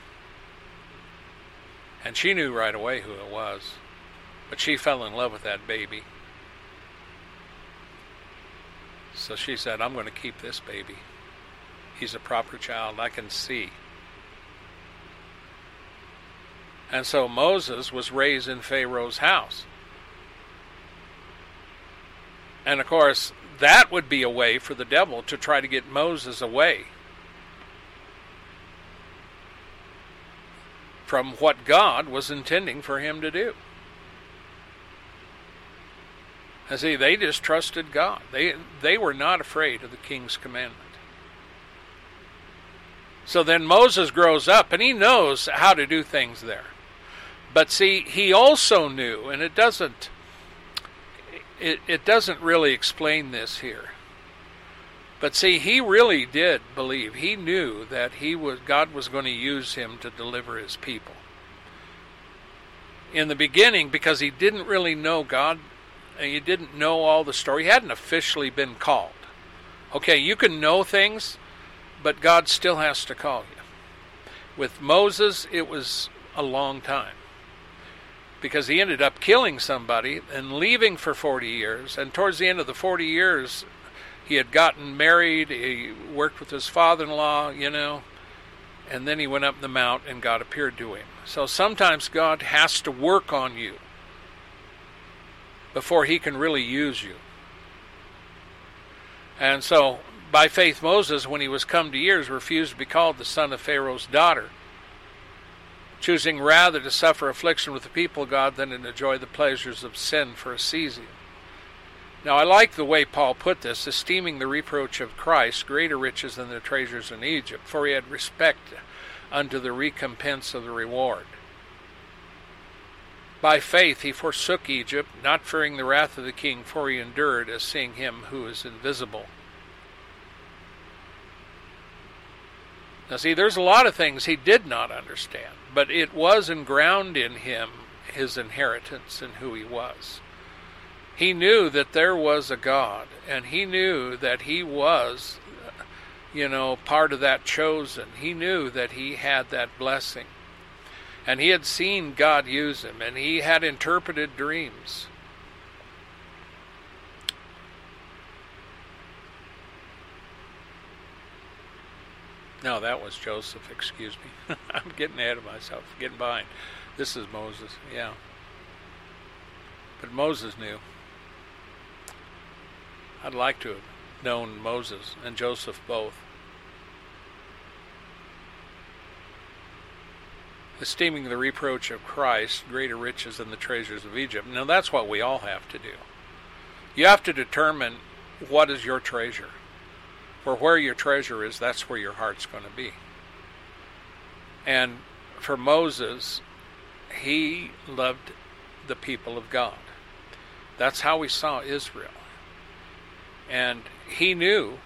And she knew right away who it was. But she fell in love with that baby. So she said, I'm going to keep this baby. He's a proper child, I can see. And so Moses was raised in Pharaoh's house. And of course, that would be a way for the devil to try to get Moses away from what God was intending for him to do. And see, they just trusted God. They, they were not afraid of the king's commandment. So then Moses grows up, and he knows how to do things there. But see, he also knew, and it doesn't, it, it doesn't really explain this here. But see, he really did believe. He knew that he was God was going to use him to deliver his people. In the beginning, because he didn't really know God, and he didn't know all the story, he hadn't officially been called. Okay, you can know things, but God still has to call you. With Moses, it was a long time, because he ended up killing somebody and leaving for forty years. And towards the end of the forty years, he had gotten married, he worked with his father-in-law, you know, and then he went up the mount and God appeared to him. So sometimes God has to work on you before he can really use you. And so, by faith, Moses, when he was come to years, refused to be called the son of Pharaoh's daughter, choosing rather to suffer affliction with the people of God than to enjoy the pleasures of sin for a season. Now, I like the way Paul put this, esteeming the reproach of Christ greater riches than the treasures in Egypt, for he had respect unto the recompense of the reward. By faith he forsook Egypt, not fearing the wrath of the king, for he endured as seeing him who is invisible. Now see, there's a lot of things he did not understand, but it was engrounded in him his inheritance and who he was. He knew that there was a God, and he knew that he was, you know, part of that chosen. He knew that he had that blessing. And he had seen God use him, and he had interpreted dreams. No, that was Joseph, excuse me. I'm getting ahead of myself, getting behind. This is Moses, yeah. But Moses knew. I'd like to have known Moses and Joseph both. Esteeming the reproach of Christ greater riches than the treasures of Egypt. Now that's what we all have to do. You have to determine what is your treasure. For where your treasure is, that's where your heart's going to be. And for Moses, he loved the people of God. That's how we saw Israel. And he knew.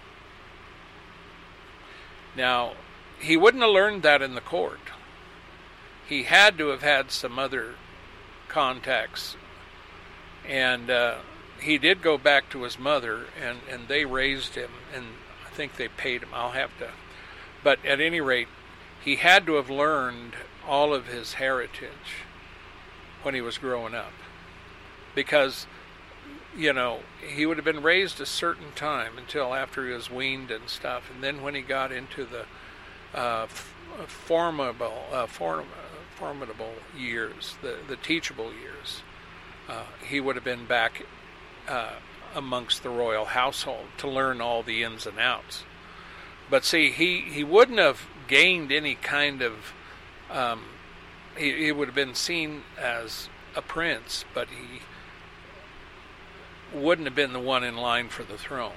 Now, he wouldn't have learned that in the court. He had to have had some other contacts. And uh, he did go back to his mother, and, and they raised him, and I think they paid him. I'll have to. But at any rate, he had to have learned all of his heritage when he was growing up. Because, you know, he would have been raised a certain time until after he was weaned and stuff. And then when he got into the uh, f- formidable, uh, form, uh, formidable years, the, the teachable years, uh, he would have been back uh, amongst the royal household to learn all the ins and outs. But see, he, he wouldn't have gained any kind of, um, he, he would have been seen as a prince, but he wouldn't have been the one in line for the throne.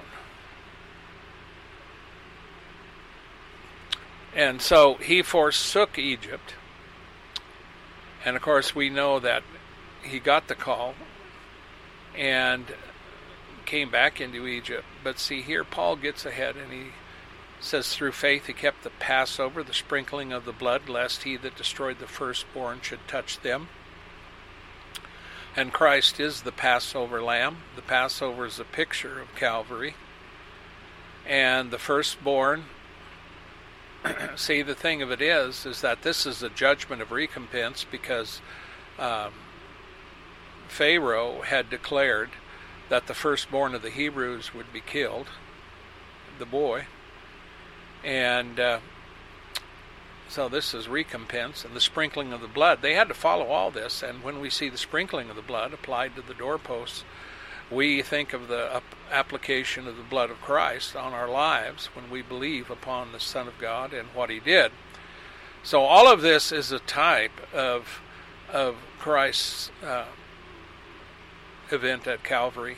And so he forsook Egypt. And of course we know that he got the call and came back into Egypt. But see, here Paul gets ahead and he says, through faith he kept the Passover, the sprinkling of the blood, lest he that destroyed the firstborn should touch them. And Christ is the Passover lamb. The Passover is a picture of Calvary. And the firstborn, see, the thing of it is, is that this is a judgment of recompense, because um, Pharaoh had declared that the firstborn of the Hebrews would be killed, the boy. And uh, so this is recompense, and the sprinkling of the blood. They had to follow all this, and when we see the sprinkling of the blood applied to the doorposts, we think of the application of the blood of Christ on our lives when we believe upon the Son of God and what he did. So all of this is a type of, of Christ's uh, event at Calvary.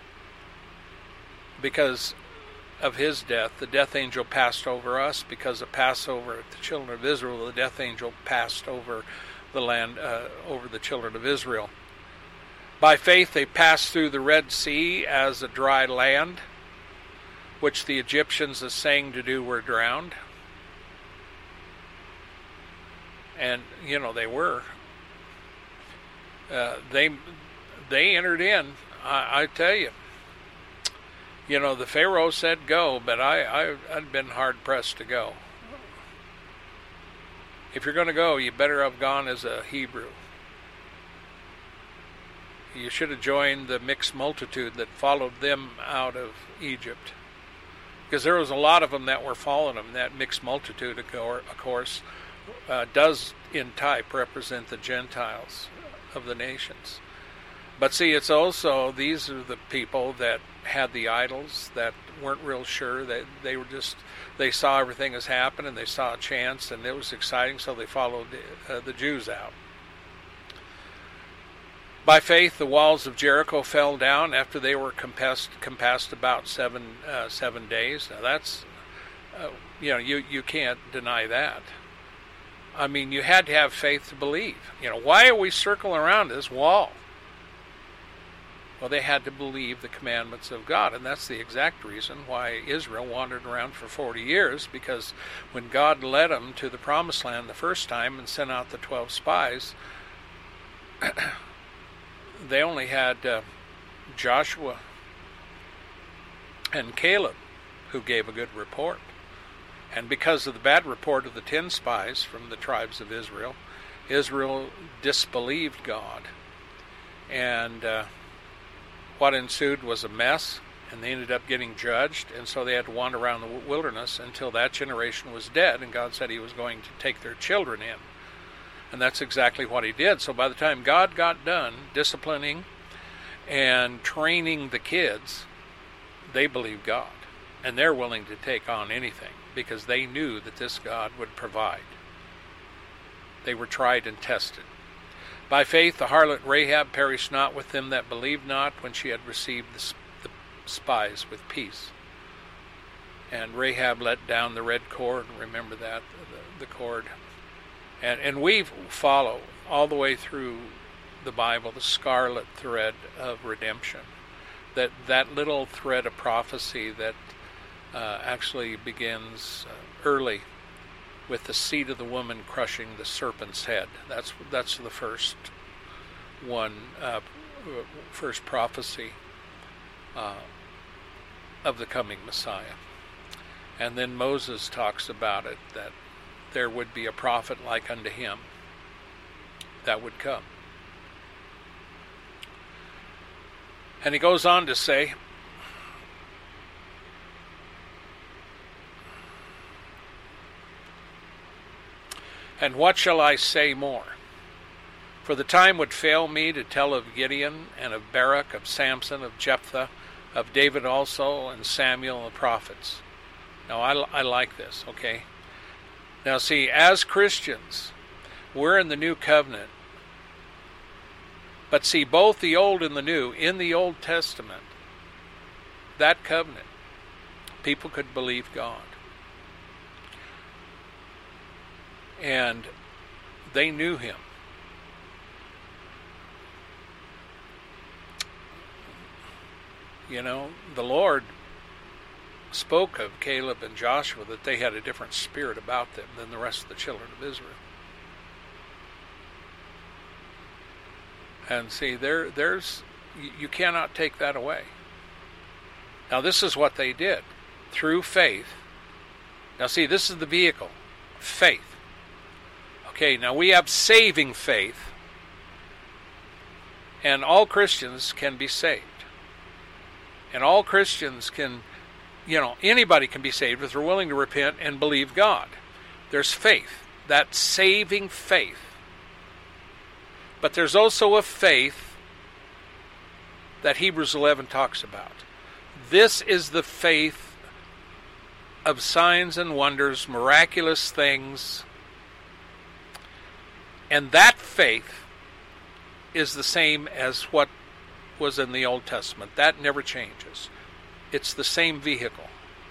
Because of his death, the death angel passed over us. Because of Passover, the children of Israel, the death angel passed over the land, uh, over the children of Israel. By faith they passed through the Red Sea as a dry land, which the Egyptians, as saying to do, were drowned. And, you know, they were. Uh, they they entered in, I, I tell you. You know, the Pharaoh said go, but I, I, I'd been hard-pressed to go. If you're going to go, you better have gone as a Hebrew. You should have joined the mixed multitude that followed them out of Egypt. Because there was a lot of them that were following them. That mixed multitude, of course, uh, does in type represent the Gentiles of the nations. But see, it's also, these are the people that had the idols, that weren't real sure. They, they were just, they saw everything as happened, and they saw a chance, and it was exciting, so they followed the, uh, the Jews out. By faith, the walls of Jericho fell down after they were compassed, compassed about seven uh, seven days. Now that's, uh, you know, you, you can't deny that. I mean, you had to have faith to believe. You know, why are we circling around this wall? Well, they had to believe the commandments of God, and that's the exact reason why Israel wandered around for forty years, because when God led them to the Promised Land the first time and sent out the twelve spies, they only had uh, Joshua and Caleb who gave a good report. And because of the bad report of the ten spies from the tribes of Israel, Israel disbelieved God. And uh, what ensued was a mess, and they ended up getting judged, and so they had to wander around the wilderness until that generation was dead, and God said he was going to take their children in. And that's exactly what he did. So by the time God got done disciplining and training the kids, they believed God. And they're willing to take on anything because they knew that this God would provide. They were tried and tested. By faith, the harlot Rahab perished not with them that believed not when she had received the, the spies with peace. And Rahab let down the red cord. Remember that, the, the cord. And, and we follow all the way through the Bible the scarlet thread of redemption. That, that little thread of prophecy that uh, actually begins uh, early with the seed of the woman crushing the serpent's head. That's that's the first one, uh, first prophecy uh, of the coming Messiah. And then Moses talks about it, that there would be a prophet like unto him that would come. And he goes on to say, and what shall I say more? For the time would fail me to tell of Gideon, and of Barak, of Samson, of Jephthah, of David also, and Samuel and the prophets. Now, I, I like this, okay? Now, see, as Christians, we're in the new covenant. But see, both the Old and the New, in the Old Testament, that covenant, people could believe God. And they knew him. You know, the Lord spoke of Caleb and Joshua that they had a different spirit about them than the rest of the children of Israel. And see, there, there's, you cannot take that away. Now, this is what they did. Through faith. Now, see, this is the vehicle. Faith. Okay, now we have saving faith. And all Christians can be saved. And all Christians can, you know, anybody can be saved if they're willing to repent and believe God. There's faith. That saving faith. But there's also a faith that Hebrews eleven talks about. This is the faith of signs and wonders, miraculous things. And that faith is the same as what was in the Old Testament. That never changes. It's the same vehicle.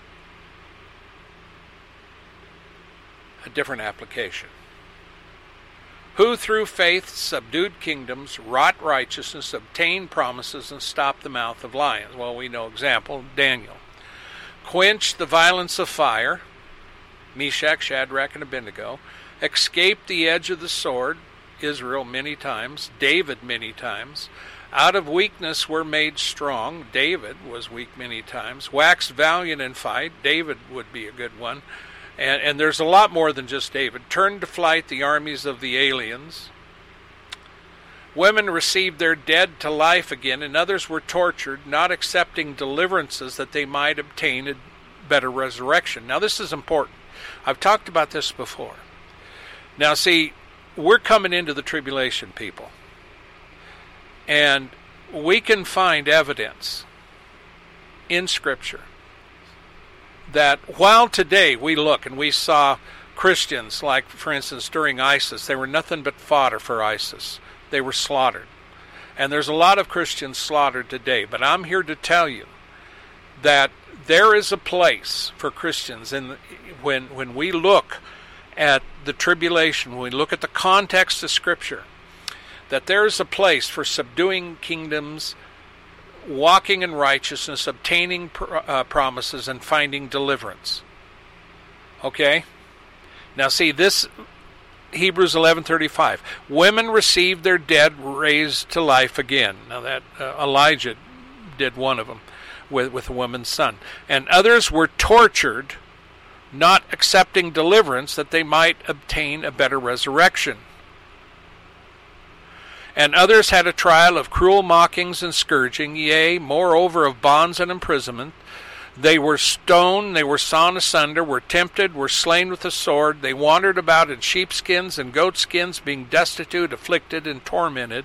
A different application. Who through faith subdued kingdoms, wrought righteousness, obtained promises, and stopped the mouth of lions. Well, we know example, Daniel. Quenched the violence of fire, Meshach, Shadrach, and Abednego. Escaped the edge of the sword, Israel many times, David many times. Out of weakness were made strong, David was weak many times. Waxed valiant in fight, David would be a good one. And, and there's a lot more than just David. Turned to flight the armies of the aliens. Women received their dead to life again, and others were tortured, not accepting deliverances that they might obtain a better resurrection. Now, this is important. I've talked about this before. Now, see, we're coming into the tribulation, people. And we can find evidence in Scripture that while today we look and we saw Christians, like, for instance, during ISIS, they were nothing but fodder for ISIS. They were slaughtered. And there's a lot of Christians slaughtered today. But I'm here to tell you that there is a place for Christians in the, when when we look at the tribulation, when we look at the context of Scripture, that there is a place for subduing kingdoms, walking in righteousness, obtaining pr- uh, promises, and finding deliverance. Okay? Now see, this, Hebrews eleven thirty-five. Women received their dead raised to life again. Now that, uh, Elijah did one of them with, with a woman's son. And others were tortured, not accepting deliverance that they might obtain a better resurrection. And others had a trial of cruel mockings and scourging, yea, moreover of bonds and imprisonment. They were stoned, they were sawn asunder, were tempted, were slain with the sword. They wandered about in sheepskins and goatskins, being destitute, afflicted, and tormented.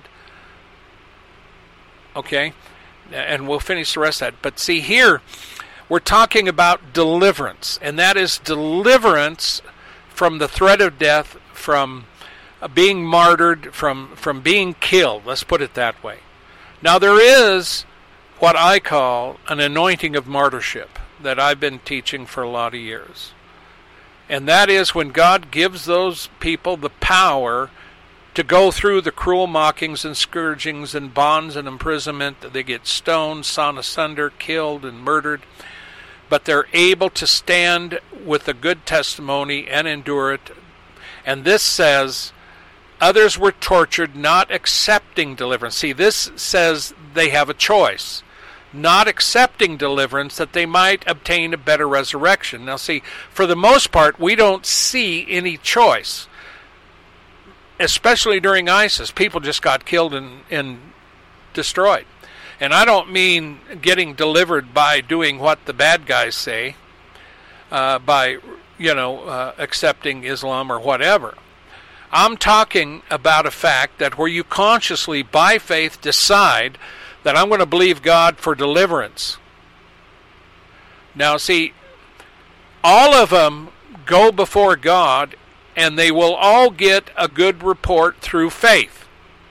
Okay, and we'll finish the rest of that. But see here, we're talking about deliverance, and that is deliverance from the threat of death, from being martyred, from, from being killed. Let's put it that way. Now there is what I call an anointing of martyrship that I've been teaching for a lot of years. And that is when God gives those people the power to go through the cruel mockings and scourgings and bonds and imprisonment. They get stoned, sawn asunder, killed, and murdered. But they're able to stand with a good testimony and endure it. And this says, others were tortured, not accepting deliverance. See, this says they have a choice. Not accepting deliverance that they might obtain a better resurrection. Now see, for the most part, we don't see any choice. Especially during ISIS, people just got killed and, and destroyed. And I don't mean getting delivered by doing what the bad guys say, uh, by, you know, uh, accepting Islam or whatever. I'm talking about a fact that where you consciously, by faith, decide that I'm going to believe God for deliverance. Now, see, all of them go before God, and they will all get a good report through faith.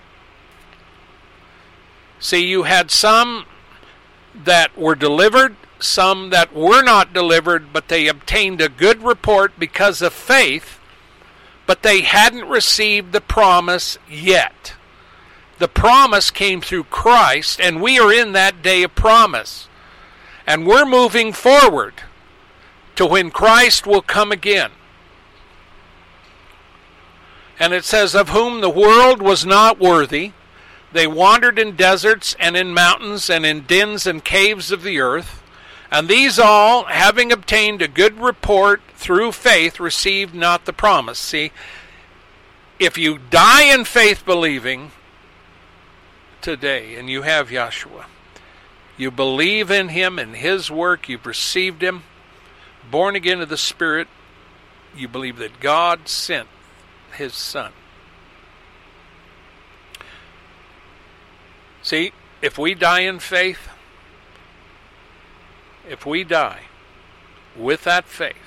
See, you had some that were delivered, some that were not delivered, but they obtained a good report because of faith, but they hadn't received the promise yet. The promise came through Christ, and we are in that day of promise. And we're moving forward to when Christ will come again. And it says, of whom the world was not worthy, they wandered in deserts and in mountains and in dens and caves of the earth. And these all, having obtained a good report through faith, received not the promise. See, if you die in faith believing today, and you have Yahshua, you believe in him and his work, you've received him, born again of the Spirit, you believe that God sent his Son. See, if we die in faith, if we die with that faith,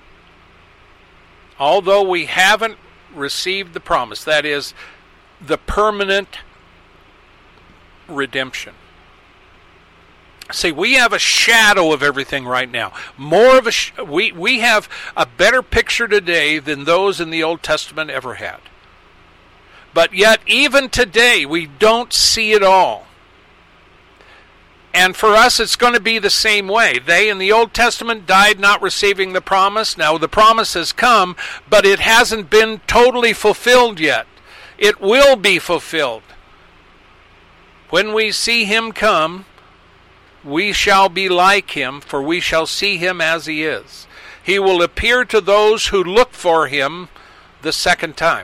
although we haven't received the promise, that is, the permanent redemption. See, we have a shadow of everything right now. More of a sh- we we have a better picture today than those in the Old Testament ever had. But yet, even today, we don't see it all. And for us, it's going to be the same way. They in the Old Testament died not receiving the promise. Now, the promise has come, but it hasn't been totally fulfilled yet. It will be fulfilled. When we see him come, we shall be like him, for we shall see him as he is. He will appear to those who look for him the second time.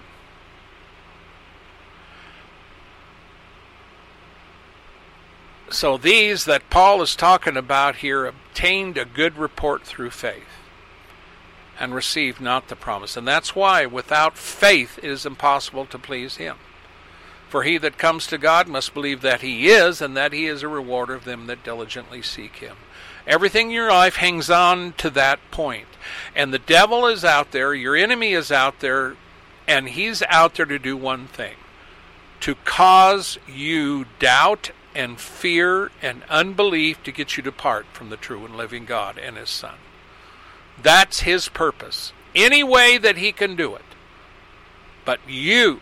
So these that Paul is talking about here obtained a good report through faith and received not the promise. And that's why without faith it is impossible to please him. For he that comes to God must believe that he is, and that he is a rewarder of them that diligently seek him. Everything in your life hangs on to that point. And the devil is out there, your enemy is out there, and he's out there to do one thing: to cause you doubt and fear and unbelief, to get you to depart from the true and living God and his Son. That's his purpose. Any way that he can do it. But you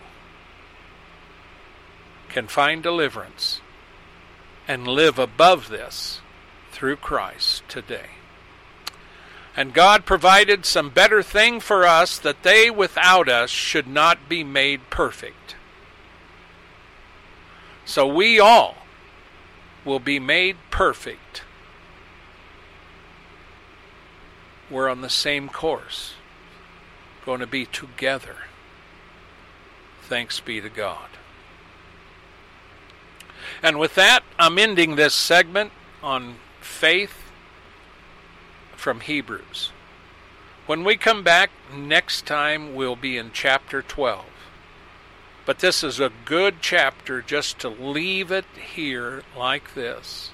can find deliverance and live above this through Christ today. And God provided some better thing for us, that they without us should not be made perfect. So we all will be made perfect we're on the same course, going to be together. Thanks be to God. And with that, I'm ending this segment on faith from Hebrews. When we come back next time, we'll be in chapter twelve. But this is a good chapter just to leave it here like this.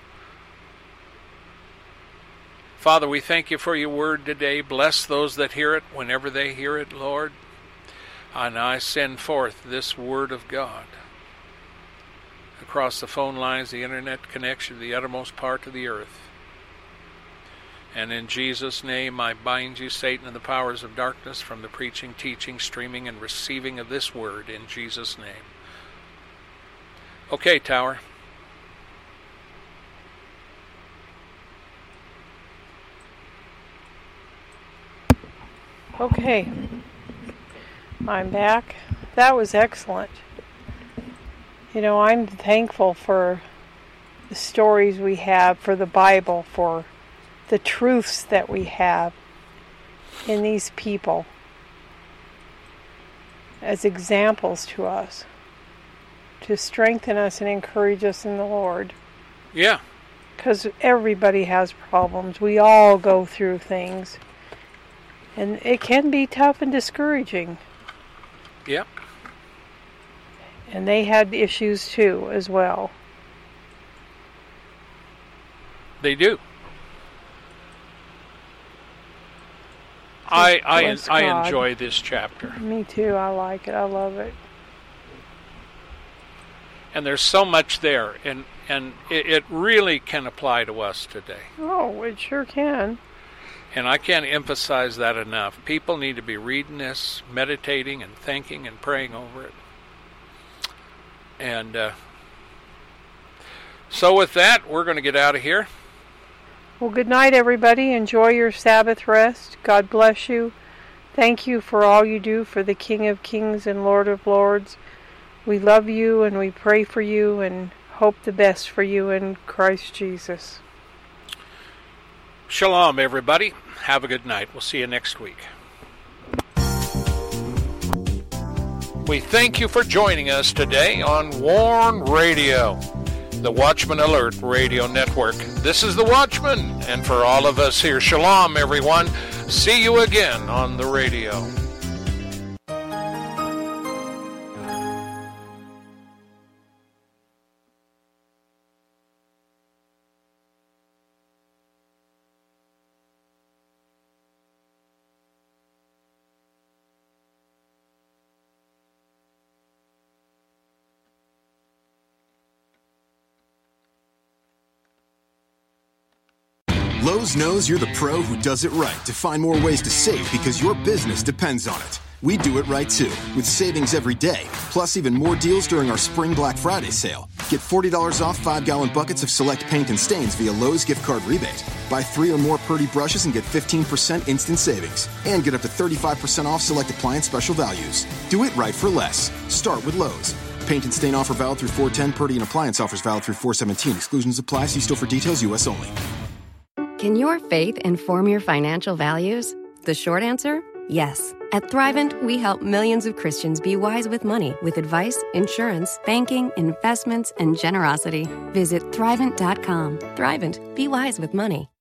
Father, we thank you for your word today. Bless those that hear it whenever they hear it, Lord. And I send forth this word of God across the phone lines, the internet connection, the uttermost part of the earth. And in Jesus' name, I bind you, Satan, and the powers of darkness from the preaching, teaching, streaming, and receiving of this word in Jesus' name. Okay, Tower. Okay. I'm back. That was excellent. You know, I'm thankful for the stories we have, for the Bible, for the truths that we have in these people as examples to us, to strengthen us and encourage us in the Lord. Yeah. Because everybody has problems. We all go through things. And it can be tough and discouraging. Yep. And they had issues too, as well. They do. I I I enjoy this chapter. Me too. I like it. I love it. And there's so much there, and and it, it really can apply to us today. Oh, it sure can. And I can't emphasize that enough. People need to be reading this, meditating and thinking and praying over it. And uh, so with that, we're going to get out of here. Well, good night, everybody. Enjoy your Sabbath rest. God bless you. Thank you for all you do for the King of Kings and Lord of Lords. We love you and we pray for you and hope the best for you in Christ Jesus. Shalom, everybody. Have a good night. We'll see you next week. We thank you for joining us today on Warn Radio, the Watchman Alert Radio Network. This is the Watchman, and for all of us here, shalom, everyone. See you again on the radio. Lowe's knows you're the pro who does it right to find more ways to save because your business depends on it. We do it right too, with savings every day, plus even more deals during our Spring Black Friday sale. Get forty dollars off five-gallon buckets of select paint and stains via Lowe's gift card rebate. Buy three or more Purdy brushes and get fifteen percent instant savings. And get up to thirty-five percent off select appliance special values. Do it right for less. Start with Lowe's. Paint and stain offer valid through four ten. Purdy and appliance offers valid through four seventeen. Exclusions apply. See store for details. U S only. Can your faith inform your financial values? The short answer? Yes. At Thrivent, we help millions of Christians be wise with money with advice, insurance, banking, investments, and generosity. Visit Thrivent dot com. Thrivent. Be wise with money.